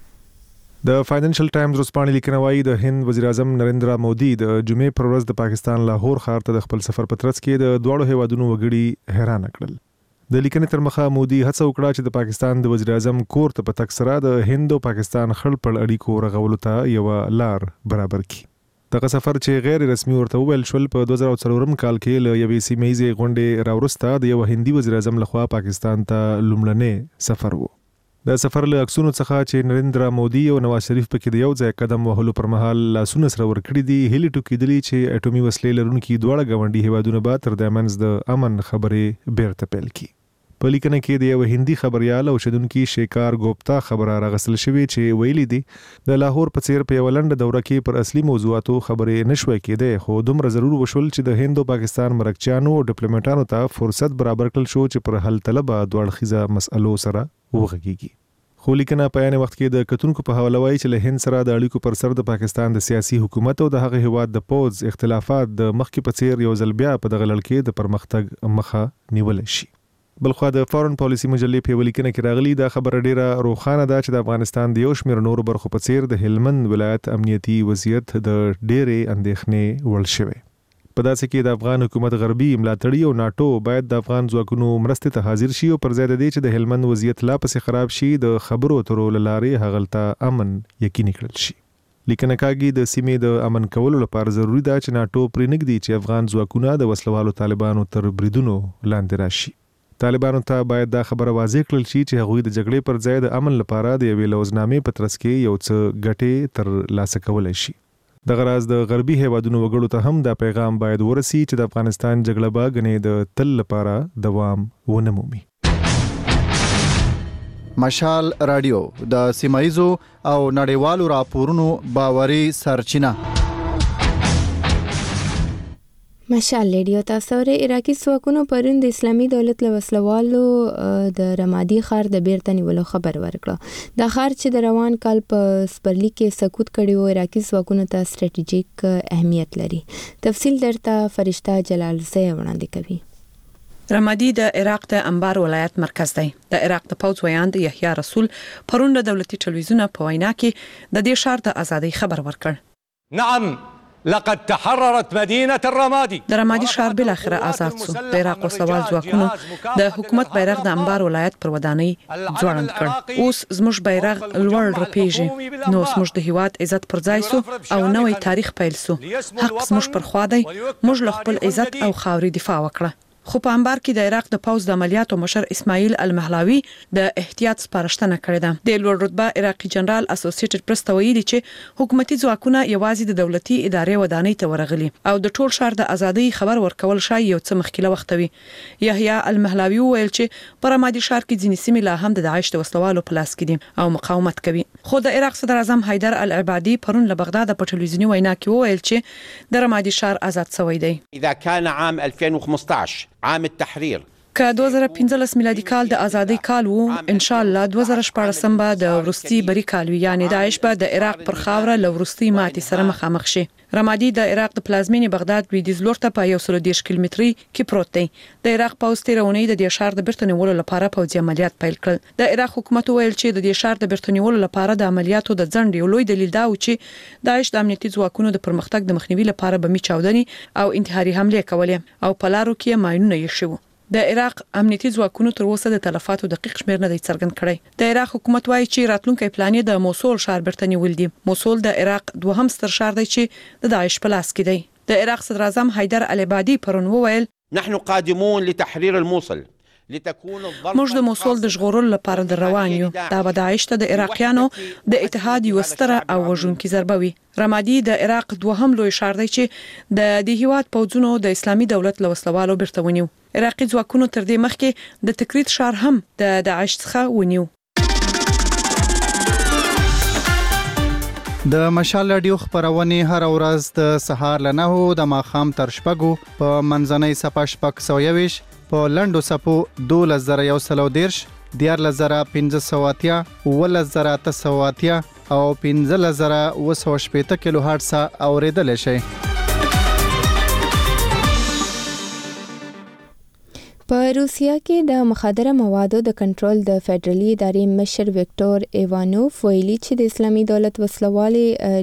د فاینانشل ټایمز ورځپاڼې لیکنه وايي د هند وزیر اعظم نریندرا مودي د جمعې پر ورځ د پاکستان لاهور ښار ته د خپل سفر په ترڅ کې د دواړو هیوادونو وګړي حیران کړل. د لیکنې تر مخه مودي هڅه وکړه چې د پاکستان د وزیر اعظم کور ته په تک سره د هند او پاکستان خړپړ اړیکو رغولو ته یو لار برابر کړي. دغه سفر چې غیر رسمي ورته ویل شول په 2004 کال کې له یوې سیمه‌ایزې غونډې راوروسته د یو هندي وزیر اعظم لخوا پاکستان ته لومړنی سفر وو. د سفر له عکسونو څخه چې نریندرا مودي او نواز شریف پکې د یو ځای قدم وهلو پر مهال لاسونه سره ورکړي دي هلي ټوکېدلي چې اټومي وسلې لرونکي دواړه ګاونډي هیوادونه به تر د منځ د امن خبرې بیرته پیل کړي. په لیکنه کې د یو هندي خبريال او شیدونکو شیکار ګوپتا خبره راغسل شوې چې ویلي دي د لاهور په څیر په یو لنډ دوره کې پر اصلي موضوعاتو خبرې نشوي کېده خو دومره ضرور وشول چې د هند او پاکستان مرکچانو او ډیپلوماټانو ته فرصت برابر کړل شو چې پر حل طلبه دوړخیزه مسألو سره وغږیږي. خو لیکنه په یانه وخت کې د کتونکو په حواله وایي چې له هند سره د اړیکو پر سر د پاکستان د سیاسي حکومت او د هغه هیواد د پوز اختلافات د مخکې په څیر یو ځل بیا په دغه لړ کې د پرمختګ مخه نیول شي. بلخو د فارن پالیسی مجلې په ولیکنه کې راغلي دا خبره ډیره روښانه ده چې د افغانستان د یو شمېر نورو برخو په څیر د هلمند ولایت امنیتي وضعیت د ډېرې اندېښنې وړ شوی. په داسې کې د افغان حکومت غربي ملاتړي او ناتو باید د افغان ځواکونو مرستې ته حاضر شي او پر ځای د دې چې د هلمند وضعیت لا پسې خراب شي د خبرو اترو له لارې هغلته امن یقیني کړل شي. لیکنه کاږي د سیمې د امن کولو لپاره ضروری ده چې ناتو پرې نږدې چې افغان ځواکونه د وسلوالو طالبانو تر بریدونو لاندې راشي. طالبانو ته باید دا خبره واضح کړل شي چې هغوی د جګړې پر ځای د امن لپاره د یوې لوزنامې په ترڅ کې یو څه ګټې تر لاسه کولای شي. دغه راز د غربي هیوادونو وګړو ته هم دا پیغام باید ورسي چې د افغانستان جګړه به غنې د تل لپاره دوام ونه مومي. مشال رادیو د سیمایزو او نړیوالو راپورونو باوري سرچینه. مشال رادیو تاسو ورې عراقي ځواکونو پرون د اسلامي دولت له وسلوالو د رمادي ښار د بیرته نیولو خبر ورکړه. دا ښار چې د روان کال په سپرلي کې سقوط کړی و عراقي ځواکونو ته ستراتیژیک اهمیت لري. تفصیل درته فرشته جلال زی وړاندې کوي. رمادي د عراق د انبار ولایت مرکز دی. د عراق د پوځ ویاند یحیی رسول پرون د دولتي ټلویزیون په وینا کې د دې ښار د ازادۍ خبر ورکړ. نعم لقد تحررت مدينة الرمادي. د رمادي ښار بل اخره آزاد شو. د عراق وسوال ځواکونو د حکومت بیرغ د انبار ولایت پر ودانۍ ځوړند کړ. اوس زموږ بیرغ لوړ رپیږي. نو زموږ د هیواد عزت پر ځای سو او نوې تاریخ پیل سو. حق زموږ پر خوا دی. موږ له خپل عزت او خاورې دفاع وکړه. خو په انبار کې د عراق د پوځ د عملیاتو مشر اسماعیل المهلاوي د احتیاط سپارښتنه کړې ده. د لوړ رتبه عراقي جنرال اسوسییټډ پریس ته ویلي چې حکومتي ځواکونه یوازې د دولتي ادارې ودانۍ ته ورغلي او د ټول ښار د ازادۍ خبر ورکول شای یو څه مخکې وخت وي. یحیی المهلاوي ویل چې په رمادي ښار کې ځینې سیمې لا هم د داعش د وسلوالو په لاس کې دي او مقاومت کوي. خو د عراق صدر اعظم حیدر العبادي پرون له بغداد په ټلویزیوني وینا کې ویل چې د رمادي ښار آزاد شوی دی. اذا كان عام 2015 عام التحرير که 2015 میلادي کال د ازادۍ کال وو ان شاء الله 2014 به د ورستي بری کال وي یعنی داعش به د عراق پر خاوره لورستي ماتي سره مخامخ شي. رمادي د عراق د پلازمینې بغداد لویدیځ لور ته په 110 کیلومتري کې پروت دی. د عراق پوځ تیرونی د دې شهر د بیرته نیولو لپاره پوځي عملیات پیل کړل. د عراق حکومت ویل چې د دې شهر د بیرته نیولو لپاره د عملیاتو د ځنډ یو لوی دلیل دا و چې داعش د امنیتي ځواکونو د پرمختګ د مخنیوي لپاره بمي چاودني او انتحاري حمله کولې او په لارو کې ماینونه یې شو. د عراق امنیتي ځواکونو تر اوسه د تلفاتو دقیق شمیر نه دی څرګند کړی. د عراق حکومت وایي چې راتلونکي پلان د موصل ښار بیرته نیول دي. موصل د عراق دوهم ستر ښار دی چې د داعش په لاس کې دی. د عراق صدر اعظم حیدر العبادي پرون وویل نحن قادمون لتحرير الموصل موږ د موصل د ژغورلو لپاره د روان یو. دا به داعش ته د عراقیانو د اتحاد یو ستره او وژونکې ضربه وي. رمادي د عراق دوهم لوی ښار دی چې د دې هیواد پوځونو د اسلامي دولت له وسلوالو بیرته ونیو. عراقي ځواکونو تر دې مخکې د تکریت ښار هم د داعش څخه ونیو. د مشال رادیو خبرونه هر ورځ د سهار ل 9 د ماخام تر شپږو په منځنۍ صفه شپږ 120 په لندو صفو 2110 14580 11980 او 15080 کیلو هرتز اوریدل شي. په روسیا کې د مخدره موادو د کنټرول د فدرالي ادارې مشر وکټور ایوانوف ویلي چې د اسلامي دولت وسلوالې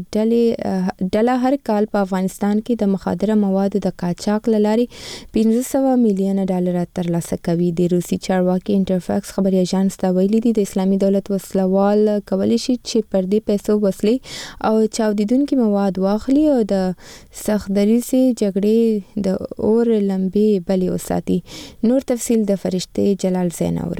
ډله هر کال په افغانستان کې د مخدره موادو د قاچاق لاري $500 میلیون ترلاسه کوي. د روسي چارواکي انټرفاکس خبري اژانس ته ویلي دي د اسلامي دولت وسلوال کولی شي چې پر دې پیسو وسلې او چاودیدونکو مواد واخلي او د سختدریسي جګړې د اور لمبې بلې وساتي. نور تفصیل د فرشته جلال زین اورو.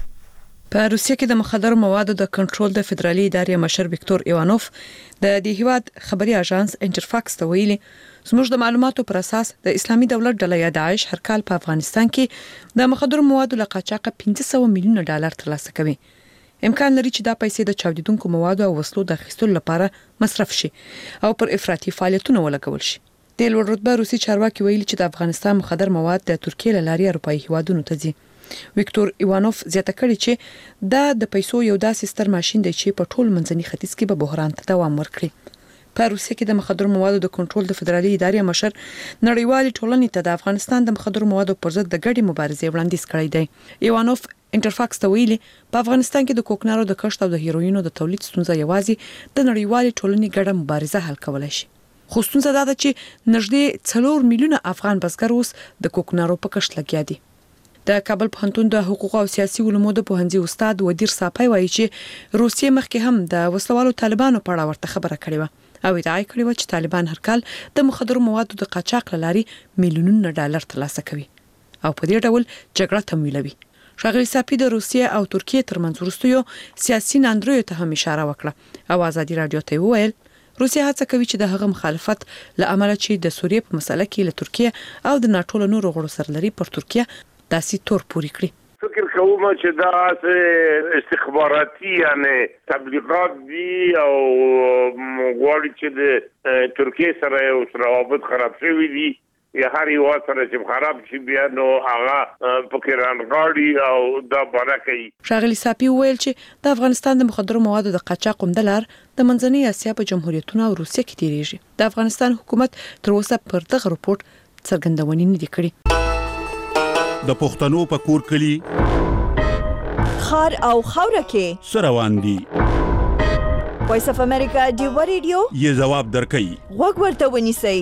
په روسیا کې د مخدر موادو د کنټرول د فدرالي ادارې مشر وکټور ایوانوف د دې هیواد خبري اژانس انټرفاکس ته ویلي زموږ د معلوماتو پر اساس د اسلامي دولت ډله یا داعش هر کال په افغانستان کې د مخدر موادو له قاچاقه $500 میلیون ترلاسه کوي. امکان لري چې دا پیسې د چاودیدونکو موادو او وسلو د اخیستلو لپاره مصرف شي او پر افراطي فعالیتونو ولګول شي. د لوړ رتبه روسي چارواکي ویلي چې د افغانستان مخدر مواد د ترکیې له لارې اروپایي هیوادونو ته ځي. وکټور ایوانوف زیاته کړې چې دا د پیسو یو داسې ستر ماشين دی چې په ټول منځني ختیځ کې به بحران ته دوام ورکړي. په روسیا کې د مخدر موادو د کنټرول د فدرالي ادارې مشر نړیوالې ټولنې ته د افغانستان د مخدر موادو پر ضد د ګډې مبارزې وړاندیز کړی دی. ایوانوف انټرفاکس ته ویلي په افغانستان کې د کوکنارو د کښت او د هیروینو د تولید ستونزه یوازې د نړیوالې ټولنې ګډه مبارزه حل کولای شي. خو ستونزه دا ده چې نږدې 4 میلیونه افغان بزګر اوس د کوکنارو په کښت لګیا دي. د کابل پوهنتون د حقوق او سیاسي علومو د پوهنځي استاد ودیر صافی وایي چې روسیې مخکې هم د وسلوالو طالبانو په اړه ورته خبره کړې و او ادعا کړې و چې طالبان هر کال د مخدر موادو د قاچاق لارې میلیونونه ډالر ترلاسه کوي او په دې ډول جګړه تمویلوي. ښاغلي صافی د روسیې او ترکیې ترمنځ وروستیو سیاسي ناندریو ته هم اشاره وکړه او ازادي رادیو ته وویل روسیا هڅه کوي چې د هغه مخالفت لامل چې د سوریې په مسله کې له ترکیه او د ناتو له نورو غړو سره لري پر ترکیه داسې تور پوری کړی. فکر کوم چې دا استخباراتي یعنی تبلیغات دي او غواړي چې د ترکیه سره روابط خراب شوي دي یا هر یو سره چې خراب شي بیا نو هغه پکې رانغاړي او دا برکه. ښاغلي صافی ویل چې د افغانستان د مخدر موادو د قاچاق عمدلار د منځنۍ اسیا په جمهوریتونو او روسیې کې تیریږي. د افغانستان حکومت تر اوسه پر دغه رپورت څرګندونې نه دي کړې. د پښتنو په کور کلی خار او خوره کې سروان دي. وایس اف امریکا دیو ریډیو یې جواب درکړي. وګ ورته ونیسئ.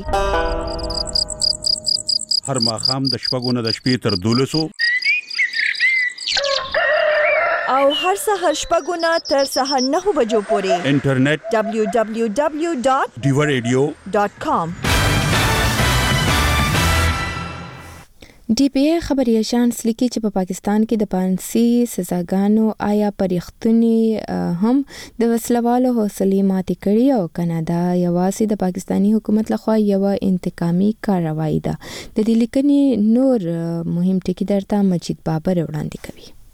هر ماخام د شپږو نه د شپې تر 12 او هر سحر شپږو نه تر سحر 9 بجو پورې انټرنیټ www.diwaradio.com. ډي پی ای خبري اژانس لیکي چې په پاکستان کې د پانسي سزاګانو آیا پرېختونی هم د وسلوالو حوصلې ماتې کړي او کانادا یوازې د پاکستانی حکومت لخوا یو انتقامي کاروایی ده. د دې لیکنې نور مهم ټکي درته مجید بابر وړاندې کوي.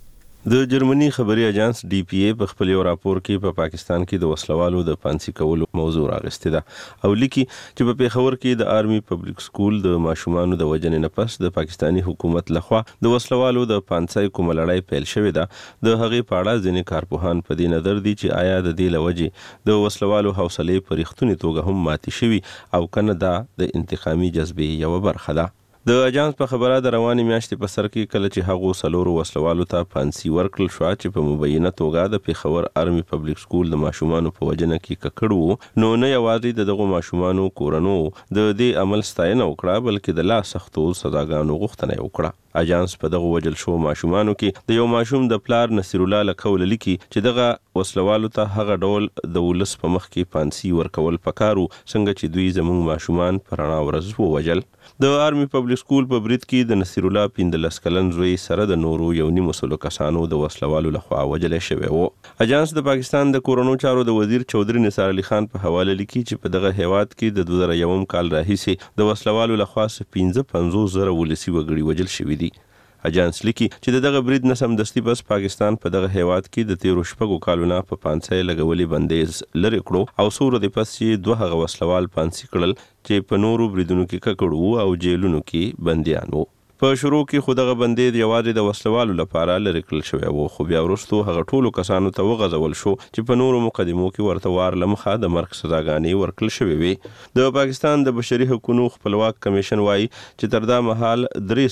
د جرمني خبري اژانس ډي پی ای په خپل یو راپور کې په پاکستان کې د وسلوالو د پانسي کولو موضوع راغستې ده او لیکي چې په پیښور کې د آرمي پبلک سکول د ماشومانو د وجنې نه پس د پاکستاني حکومت لخوا د وسلوالو د پانسي کوم لړۍ پیل شوې ده د هغې په اړه ځینې کارپوهان په دې نظر دي چې آیا د دې لوجې د وسلوالو حوصلې په رښتونې توګه هم ماتې شوي او کنه دا د انتقامي جذبې یو برخه ده. د اجانس په خبره د رواني میاشتې په سر کې کله چې هغو سلورو وسلوالو ته پانسي ورکړل شو چې په مبینه توګه د پیښور آرمي پبلک سکول د ماشومانو په وجنه کې ککړو نو نه یوازې دغه ماشومانو کورنو د دې عمل ستاینه وکړه بلکې د لا سختو سزاګانو غوښتنه وکړه. اجانس په دغه وجل شو ماشومانو کې د یو ماشوم د پلار نصیر الله لکول لیکي چې دغه وسلوالو ته هغه ډول د ولس په مخ کې پانسي ورکول پکارو څنګه چې دوی زموږ ماشومان پر رڼا ورځ ووجل. د آرمي پبلک سکول په برید کې د نصیر الله 15 کلن زوی سره د نورو یو نیمو سلو کسانو د وسلوالو لخوا وجل شوی وو. اجانس د پاکستان د کورونو چارو د وزیر چودري نثار علي خان په حواله لیکي چې په دغه هیواد کې د 2001 کال راهیسې د وسلوالو لخوا 55,000 ولسی وګړي وجل شوی دي. اجانس لیکي چې دغه برید نه سمدستي بس پاکستان په دغه هیواد کې د 13 شپږو کالونو په پانسي لګولې بندیز لري کړو او سور د پس چې دوه هغه وسلوال پانسي کړل چې په نورو بریدونو کې ککړو او جیلونو کې بنديان وو. په شروع کې خو دغه بندید یوازې د وسلوالو لپاره لري کړل شوی وو خو بیا وروسته هغه ټولو کسانو ته وغځول شو چې په نورو مقدمو کې ورته وار لمخه د مرګ سزاګانې ورکړل شوی وي. د پاکستان د بشري حقوقو خپلواک کمیشن وایي چې تر دا مهال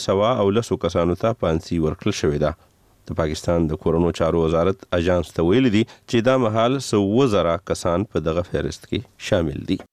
310 کسانو ته پانسي ورکړل شوی ده. د پاکستان د کورونو چارو وزارت اجانس ته ویلي دي چې دا مهال 100,000 کسان په دغه فهرست کې شامل دي.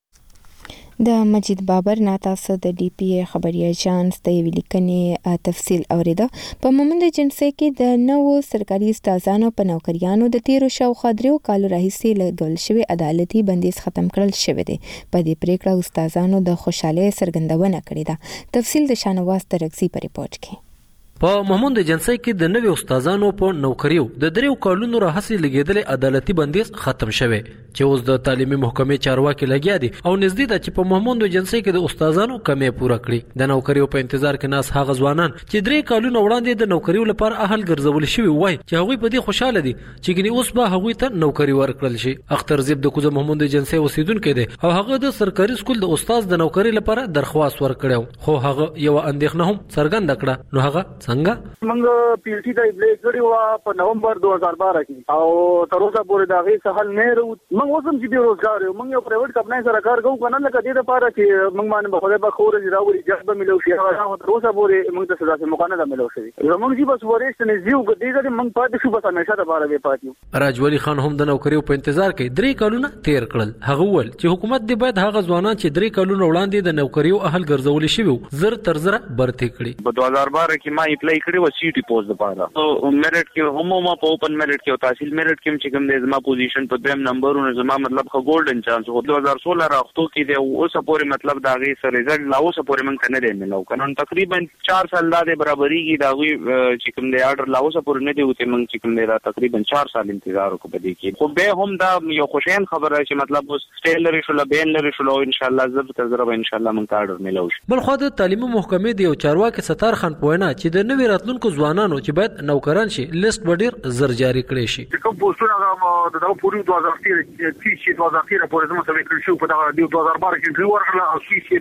د مجید بابر ناتاسو د ډي پی ای خبري اژانس د یوې لیکنې تفصیل اوریده. په مومند ایجنسي کې د نوو سرکاري استادانو په نوکریانو د 13 شاوخوا 3 کالو راهیسې لګول شوی عدالتي بندیز ختم کړل شوی دی. په دې پریکړه استادانو د خوشاله څرګندونه کړې ده. تفصیل د شانواز ترغزي په ریپورت کې. په مومند ایجنسي کې د نوي استادانو په نوکریو د 3 کالونو راهیسې لګیدل عدالتي بندیز ختم شوی چې اوس د تعلیمي محکمې چارواکي لګیا دي او نږدې ده چې په مومند ایجنسي کې د استادانو کمې پوره کړي. د نوکریو په انتظار کې ناس هغه ځوانان چې 3 کالونو وړاندې د نوکریو لپاره اهل ګرځول شوی وای چې هغه په دې خوشاله دي چې ګنې اوس به هغه ته نوکری ورکړل شي. اختر زیب د کوزه مومند ایجنسي اوسیدونکو دی او هغه د سرکاري سکول د استاد د نوکری لپاره درخواست ورکړو خو هغه یو اندېښنه هم څرګنده کړه. نو هغه څنګه موږ پی ټی د اپلای کړو په نومبر 2012 کې او تر اوسه پورې دا غي څه حل نه وروت. موږ اوسم چې بیروزګار یو موږ یو پرایویټ کمپنۍ سره کار کوو کنه لکه دې لپاره چې موږ باندې په خدای په خور دي راوړي جذب ملو شي هغه تر اوسه پورې موږ ته سزا سم مقانه ملو شي. زموږ چې بس ورېست نه زیو کې دې موږ پاتې شو بس همیشه د بار به پاتې. راج ولی خان هم د نوکریو په انتظار کې 3 کالونه تیر کړل. هغه ول چې حکومت دې باید هغه ځوانان چې 3 کالونه وړاندې د نوکریو اهل ګرځول شي زر تر زر برته کړي. په 2012 کې ما اپلای کړی و سی ټي پوسټ لپاره او میرټ کې هم ما په اوپن میرټ کې او تحصیل میرټ کې چې کوم د زما پوزیشن په دیم نمبرونو زما مطلب خو ګولډن چانس هو 2016 راختو کې دی او اوسه پورې مطلب دا غي سره رزلټ لا اوسه پورې من کنه دی ملو کنه تقریبا 4 سال د برابرۍ دا غي چې کوم دی آرډر لا اوسه پورې نه دی وته من چې کوم دی دا تقریبا 4 سال انتظار وکړ په دې کې خو به هم دا یو خوشین خبره چې مطلب اوس سټیلر شو بین لري شو ان شاء الله زب تر زره ان شاء الله من کارډر ملو شي. بل خو د تعلیمي محکمې دی او چارواکي ستار خان پوینا چې د نوې راتلونکو ځوانانو چې باید نوکران شي لیست ډیر زر جاری کړي شي. کوم پوسټونه د پوری 2013 چې 2013 پورې زموږ سره کړی شو په دا 2012 کې دوی ورغله او چې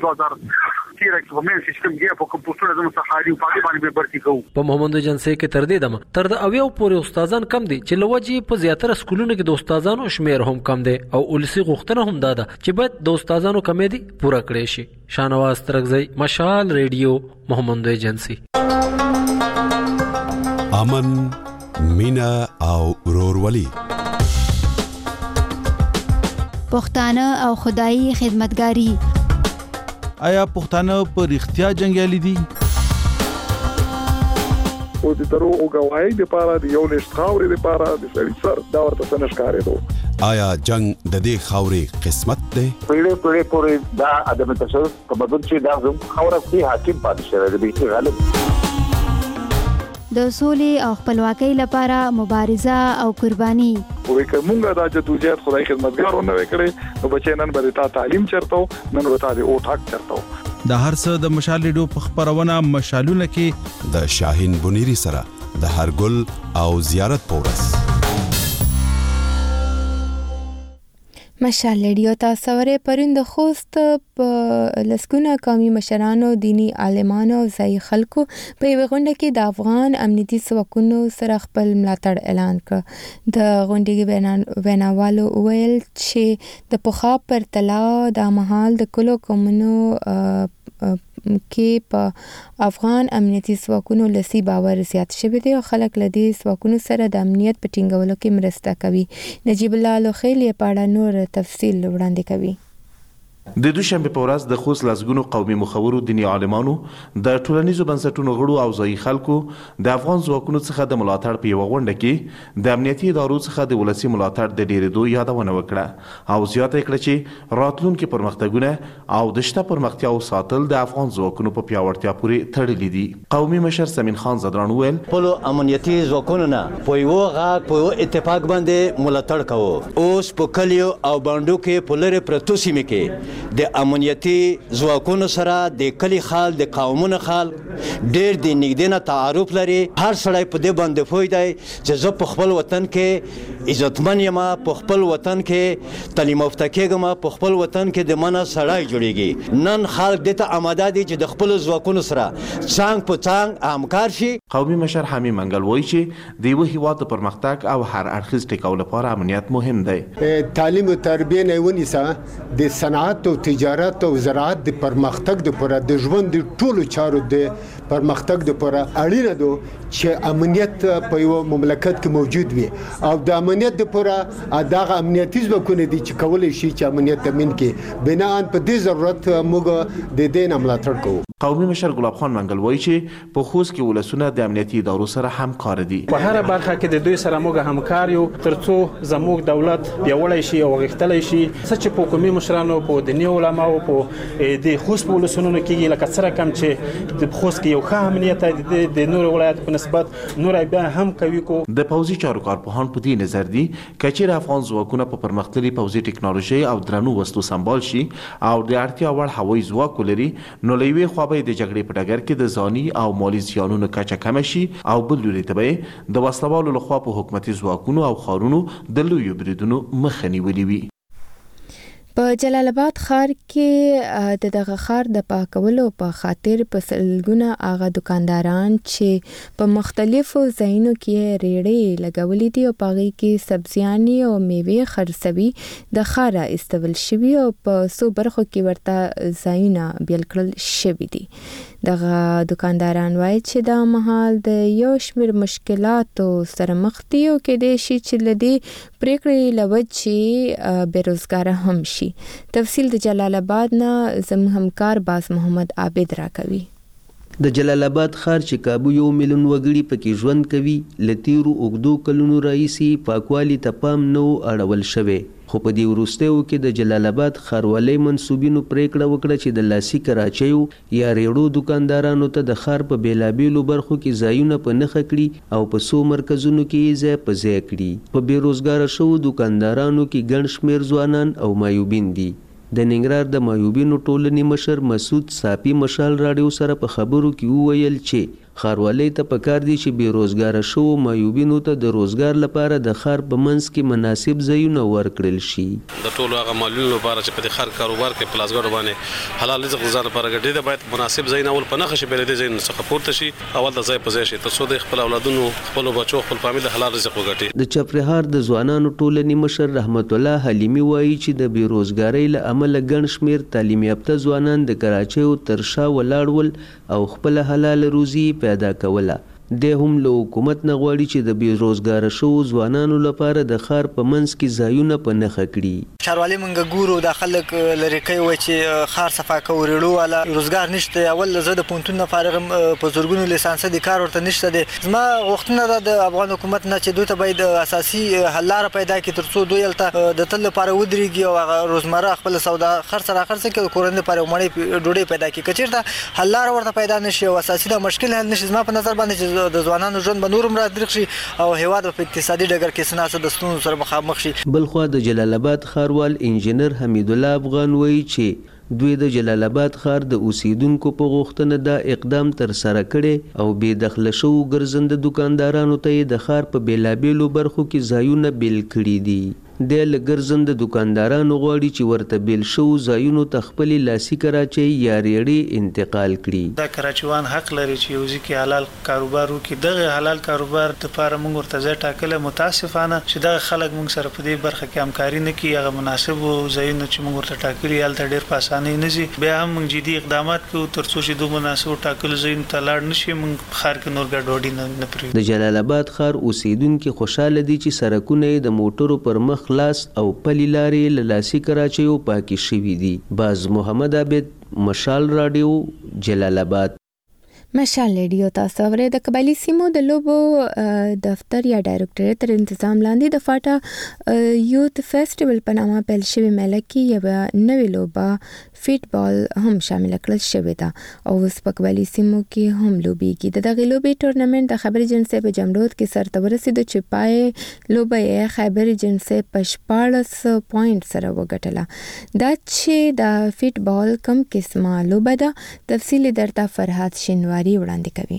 2013 کې په مېن سیستم کې په کوم پوسټونه زموږ سره حالي په باندې به برتي کوو. په مومند ایجنسي کې تر دې دمه تر د اویو پورې استادان کم دي چې لوجي په زیاتره سکولونو کې د استادانو شمیر هم کم دي او ولسی غوښتنه هم ده چې باید د استادانو کمې دي پوره کړي شي. شانواز ترغزی مشال ریډیو مومند ایجنسي. امن مینا او رورولي پښتانه او خدایي خدمتګاری. آیا پښتانه په رښتیا جنگیالي دي؟ او د درو او غواړي د پاره د یو لیست خاورې د پاره د سړي سر دا ورته څنګه ښکارې دو. آیا جنگ د دې خاورې قسمت ده؟ پیړې پورې دا ادم تشدد تمدن چې دا زموږ خاوره کې حاکم پاتې شوی دی چې غالب د سولې او خپلواکۍ لپاره مبارزه او قرباني. وې کومه دا جدوجہد خدای خدمتګارونه وکړي نو بچي نن به تا تعلیم چرته نن به تا د او ټاک چرته. د هر څه د مشال ریډیو په خبرونه مشالونه کې د شاهین بنيري سره د هر ګل او زیارت پورس. مشال ریډیو تاسو ورې پرون د خوست په لسګونه قومي مشرانو، دینی عالمانو او ځایي خلکو په یوه غونډه کې د افغان امنیتي ځواکونو سره خپل ملاتړ اعلان کړ. د غونډې ویناوالو وویل چې د پخوا پرتله د مهال د کلو قومونو کې په افغان امنیتي ځواکونو لسی باور زیات شوی دی او خلک له دې ځواکونو سره د امنیت په ټینګولو کې مرسته کوي. نجیب الله لوخیل یې په اړه نور تفصیل وړاندې کوي. د دوشنبه په ورځ د خوست لسګونو قومي مخورو، دینی عالمانو، د ټولنیزو بنسټونو غړو او ځایي خلکو د افغان ځواکونو څخه د ملاتړ په یوه غونډه کې د امنیتي ادارو څخه د ولسي ملاتړ د ډیرېدو یادونه وکړه او زیاته کړه چې راتلونکي پرمختګونه او د شته پرمختیاو ساتل د افغان ځواکونو په پیاوړتیا پورې تړلي دي. قومي مشر سمین خان زدران وویل خپلو امنیتي ځواکونو نه په یوه غاږ په یوه اتفاق باندې ملاتړ کوو. اوس په کلیو او بانډو کې په لرې پرتو سیمې کې د امنیتي ځواکونو سره د کلی خال د قومونو خال ډېر د نږدې نه تعارف لري. هر سړی په دې باندې پوه دی چې زه په خپل وطن کې عزتمن یم، په خپل وطن کې تعلیم یافته کېږم، په خپل وطن کې د منه سړی جوړیږي. نن خلک دې ته آماده دي چې د خپلو ځواکونو سره څانګ په څانګ همکار شي. قومي مشر حمید منګل وایي چې د یوه هیواد د پرمختګ او هر اړخیز ټیکاو لپاره امنیت مهم دی. تعلیم او تربیه نه ونیسه د صنعت او تجارت او زراعت د پرمختګ لپاره د ژوند د ټولو چارو د پرمختګ لپاره اړینه ده چې امنیت په یو مملکت کې موجود وي او د امنیت لپاره دغه امنیتي ځواکونه دي چې کولای شي چې امنیت تامین کړي. بناء په دې ضرورت موږ د دې نه ملاتړ کوو. قومي مشر ګلاب خان منګل وایي چې په خوست کې ولسونه د امنیتي ادارو سره همکار دي. په هر برخه کې د دوی سره موږ همکار یو ترڅو زموږ دولت پیاوړی شي او غښتلی شي. څه چې په حکومي مشرانو، په دیني علماو، په د خوست په ولسونو کېږي، لکه څه رقم چې د خوست کې یو ښه امنیت د نورو ولایاتو په نسبت نور بیا هم کوي. کو د پوځي چارو کارپوهان په دې نظر دي که چیرې افغان ځواکونه په پرمختللي پوځي ټکنالوژي او درنو وسلو سمبال شي او د اړتیا وړ هوایي ځواک ولري، نو له یوې خوا به د جګړې په ډګر کې د ځاني او مالي زیانونو کچه کمه شي او بل لوري ته به د وسلوالو لخوا په حکومتي ځواکونو او ښارونو د لویو بریدونو مخه نیولې وي. په جلال آباد ښار کې دغه ښار د پاکولو په خاطر په سلګونه هغه دکانداران چې په مختلفو ځایونو کې ریړې لګولې دي او په هغې کې سبزیانې او میوې خرڅوي د ښاره ایستول شوي او په څو برخو کې ورته ځایونه بیل کړل شوي دي. دغه دکانداران وایي چې دا مهال د یو شمېر مشکلاتو سره مخ دي او کېدای شي چې له دې پرېکړې له وجې بېروزګاره هم شي. تفصیل د جلال آباد نه زموږ همکار باز محمد عابد راکوي. د جلال آباد ښار چې کابو 1 میلیون وګړي پکې ژوند کوي، له تیرو اوږدو کلونو راهیسې پاکوالي ته پام نه و اړول شوی. خو په دې وروستیو کې د جلال آباد ښاروالۍ منصوبینو پریکړه وکړه چې د لاسي کراچیو یا ریړو دکاندارانو ته د ښار په بیلابیلو برخو کې ځایونه په نښه کړي او په څو مرکزونو کې یې ځای په ځای کړي. په بیروزګاره شوو دکاندارانو کې ګڼ شمېر ځوانان او مایوبین دي. د ننګرهار د مایوبینو ټولنې مشر مسعود صافي مشال راډیو سره په خبرو کې وویل چې ښاروالۍ ته پکار دي چې بیروزګاره شوو مایوبینو ته د روزګار لپاره د ښار په منځ کې مناسب ځایونه ورکړل شي. د ټولو هغه مالونو لپاره چې په دې ښار کاروبار کې پلازګړو باندې حلال رزق د ځان لپاره ګټې ده، باید مناسب ځایونه اول په نښه شي، بیا له دې ځایونو څخه پورته شي، اول د ځای په ځای شي تر څو د خپل اولادونو، خپلو بچو، خپل فامیل د حلال رزق وګټي. د چپرهار د ځوانانو ټولنې مشر رحمت الله حلیمي وایي چې د بیروزګارۍ له امله ګڼ شمېر تعلیم یافته ځوانان د کراچیو تر شا ولاړ ول او خپله حلال روزي پیدا کوله. د هم له حکومت نه غواړي چې د بیروزګاره شوو ځوانانو لپاره د ښار په منځ کې ځایونه په نښه کړي. ښاروالۍ موږ ګورو دا خلک لرې کوي وایي چې ښار صفا کوو، ریړو والا روزګار نشته. اول زه د پوهنتون نه فارغ یم، په زرګونو لیسانسه د کار ورته نشته دی. زما غوښتنه ده د افغان حکومت نه چې دوی ته باید اساسي حل لاره پیدا کړي تر څو دوی هلته د تل لپاره ودرېږي او هغه روزمره خپل سودا خرڅ راخرڅ کړي، د کورنۍ لپاره یو مړۍ ډوډۍ پیدا کړي. که چېرته حل لاره ورته پیدا نه شي او اساسي دا مشکل حل نه شي، زما په نظر باندې چې د ځوانانو ژوند به نور هم رادرغ شي او هیواد په اقتصادي ډګر کې سناسه د ستونزو سره مخامخ شي. بلخوا د جلال آباد ښاروال انجینر حمید الله افغان وایي چې دوی د جلال آباد ښار د اوسیدونکو په غوښتنه دا اقدام تر سره کړي او بې دخله شو ګرځنده دکاندارانو ته د ښار په بیلابیلو برخو کې ځایونه بیل کړي دي. د لګرځنده دکاندارانو غواړي چې ورته بیل شو ځایونو ته خپل لاسي کراچۍ یا ریړې انتقال کړي. دا کراچیوان حق لري چې یو ځکه حلال کاروبار وکړي. دغه حلال کاروبار لپاره موږ ورته ځای ټاکل. متاسفانه چې دغه خلک موږ سره په دې برخه کې همکاري نه کوي. هغه مناسب ځایونه چې موږ ورته ټاکلي هلته ډېر په اسانۍ نه ځي. بیا هم موږ جدي اقدامات کوو تر څو چې دوه مناسب ټاکلو ځایونو ته لاړ نه شي. موږ ښار کې نور ګډوډي نه پرېږدو. د جلال آباد ښار اوسیدونکي خوشاله دي چې سړکونه د موټرو پر مخ خلاص او پلي لارې له لاسي کراچیو پاکې شوي دي. باز محمد عابد، مشال رادیو، جلال آباد. مشال ریډیو تاسو اورئ. د قبایلی سیمو د لوبو دفتر یا ډایرکټریټ تر انتظام لاندې د فاټا یوت فیسټیوال په نامه پیل شوی میله کې یوه نوې لوبه فټبال هم شامل کړل شوې ده او اوس په قبایلی سیمو کې هم لوبېږي. د دغې لوبې ټورنمنټ د خیبر ایجنسۍ په جمرود کې سرته ورسېدو چې پای لوبه یې خیبر ایجنسۍ په 14 پوینټ سره وګټله. دا چې د فټبال کم قسمه لوبه ده، تفصیل درته فرحات شینواری وړاندې کوي.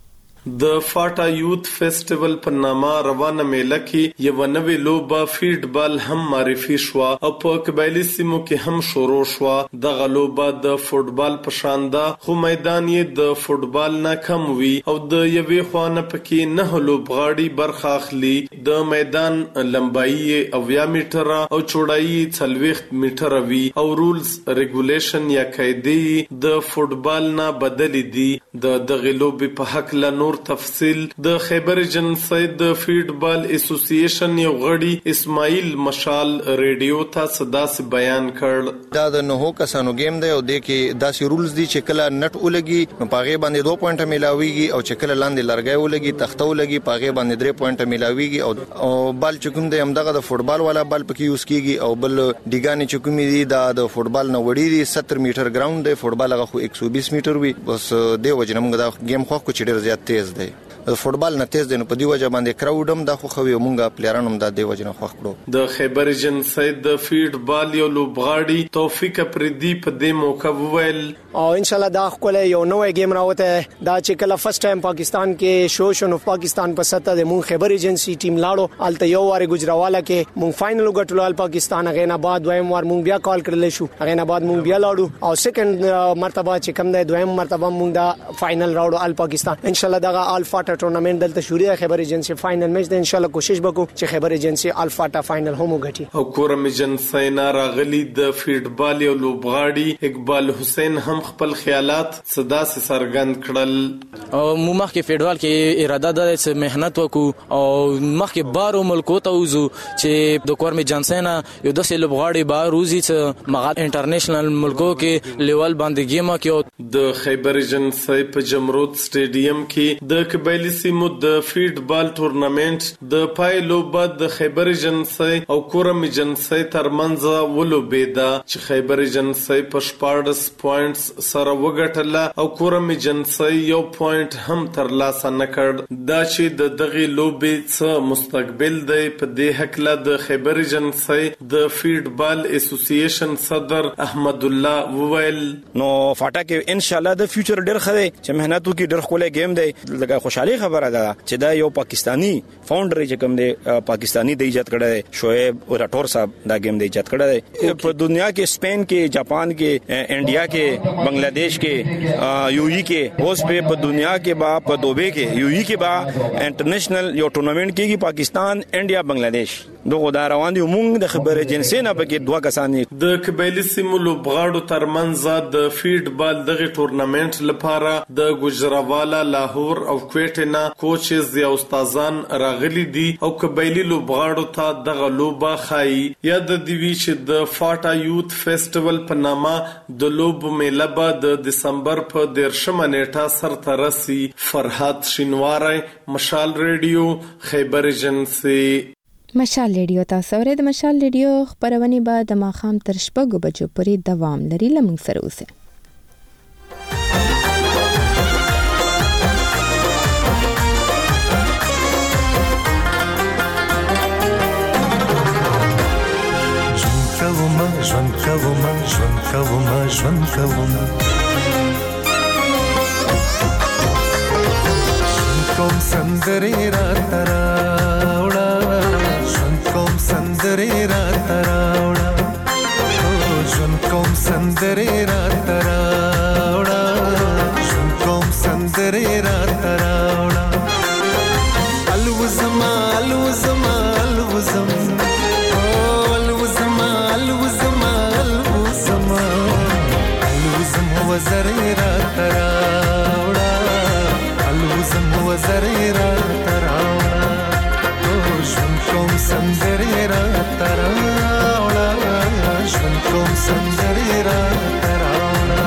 د فاټا یوت فیسټیوال په نامه روانه میله کې یو نوې لوبه فټبال هم معرفي شو او په قبایلی سیمو کې هم شروع شو. دغه لوبه د فوټبال په شان ده خو میدان یې د فوټبال نه کم وي او د یوې خوانه پکې 9 لوبغاړي برخه اخلي. د میدان لمبایي 9 میټره او چوړایي 40 میټره وي او رولز ریګولیشن یا قاعده د فوټبال نه بدل دي. د دغه لوبې په حق لا تفصیل د خیبر ایجنسۍ د فټبال اسوسییشن یو غړي اسماعیل مشال ریډیو ته صداس بیان کړ. دا د 9 کسانو گیم دی او د کې داسې رولز دي چې کله نټ ولګي نو پاغه باندې 2 پوینټه ملاويږي او چې کله لاندې لرګي ولګي تخته ولګي پاغه باندې 3 پوینټه ملاويږي او بال چکم دی همدغه د فوټبال والا بال پکې یوز کیږي او بل ډیګانی چکم دی د فوټبال نه وړي دي 70 میټر ګراوند دی. فوټبال هغه خو 120 میټر وي. بس دی وجه موږ دا گیم خو کو چډر زیات تیز دی. فوټبال نه تیز دی نو په دی وجه باندې کراوډم دا خو خوي مونږه پلیرانو د دی وجه نه خوښ کړو. د خیبر ایجنسۍ د فټبال یو لوبغاړي توفیق پردی په دې موقع وویل او ان شاء الله دا خپل یو نوې گیم راوته دا چې کله فرست ټایم پاکستان کې شوشن اف پاکستان په سطح د مون خیبر ایجنسۍ ټیم لاړو الته یو واره ګجراواله کې مون فائنل وګټلو پاکستان غینا بعد دویم وار مون بیا کال کړل شو غینا بعد مون بیا لاړو او سیکنډ مرتبه چې کم دی دویم مرتبه مون دا فائنل راوړو ال پاکستان. ان شاء الله دا الفا ټورنمنت دلته شروع دی. خیبر ایجنسۍ فائنل میچ دی. ان شاء الله کوشش وکړو چې خیبر ایجنسۍ الفا ټا فائنل هم وګټي. او کورم ایجنسۍ نه راغلي د فټبال یو لوبغاړي اقبال حسین هم خپل خیالات صدا سره سرګند کړل. او مو مخکې فټبال کې اراده ده چې مهنت وکړو او مخکې بارو ملکو ته وزو چې د کورم ایجنسۍ نه یو داسې لوبغاړي بار روزي چې مغال انټرنیشنل ملکو کې لیول باندې گیم کوي. د خیبر ایجنسۍ په جمرود سټیډیم کې د قبایلی سیمو د فټبال ټورنمنت د پای لوبه د خیبر ایجنسۍ او کورم ایجنسۍ ترمنځ ولوبېده چې خیبر ایجنسۍ په 14 پوینټس سره وګټله او کورم ایجنسۍ یو پوینټ هم ترلاسه نکړ. دا چې د دغه لوبې څخه مستقبل دی په دې حق له د خیبر ایجنسۍ د فټبال اسوسییشن صدر احمد الله وویل نو فاټا کې ان شاء الله د فیوچر ډېر خره چې مهنت وکي ډېر خولې گیم دی. لکه خوشحالي خبره ده چې دا یو پاکستانی فاونډر چې کوم دی پاکستانی د ایجاد کړی شعیب راټور صاحب دا گیم د ایجاد کړی دی. په دنیا کې سپین کې جاپان کې انډیا کې بنگلاديش کې یو ای کې اوس په دنیا کې با په دوبه کې یو ای کې با انټرنیشنل یو ټورنمنت کېږي پاکستان انډیا بنگلاديش دغه دا روان دي. موږ د خبر ایجنسۍ نه پکې 2 کسان د قبایلی سیمو لوبغاړو ترمنځ د فټبال دغه ټورنمنت لپاره د ګجراوالا لاهور او کوټه نه کوچز یا استادان راغلي دي او قبایلی لوبغاړو ته دغه لوبه خای یاد دی وی چې د فاټا یوت فیسټیوال په نامه د لوب میله به د دسمبر په 13 نیټه سره رسي. فرحات شینواری، مشال ریډیو، خیبر ایجنسۍ. مشال ریډیو تاسو اورئ. د مشال ریډیو خبرونه به د ماخام تر 6 بجو پورې دوام لري. لمن سره اوسه. ژوند کوم کوم کوم سندري را تراوړه کوم سندري را تراوړه کوم سندري را تراوړه کوم سندري را تراوړه الوزما الوزما الوزم الوزما الوزما الوزما الوزم وزري را تراوړه الوزم وزري را تراوړه کوم سندري را تراوړه کوم سندري را تراوړه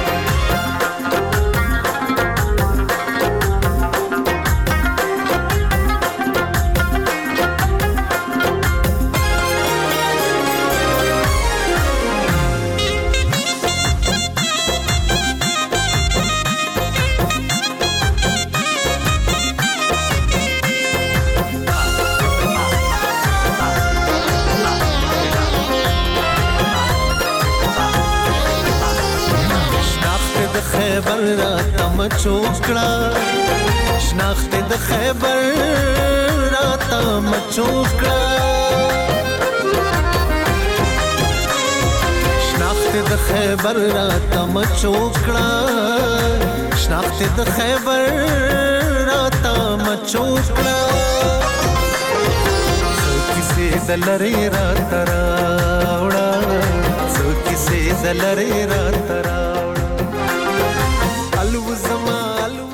خیبر را تم چوکړه شناخت د خیبر را تم چوکړه شناخت د خیبر را تم چوکړه شناخت د خیبر را تم چوکړه کیسه دلری را تراوړه کیسه دلری را تراوړه الوزما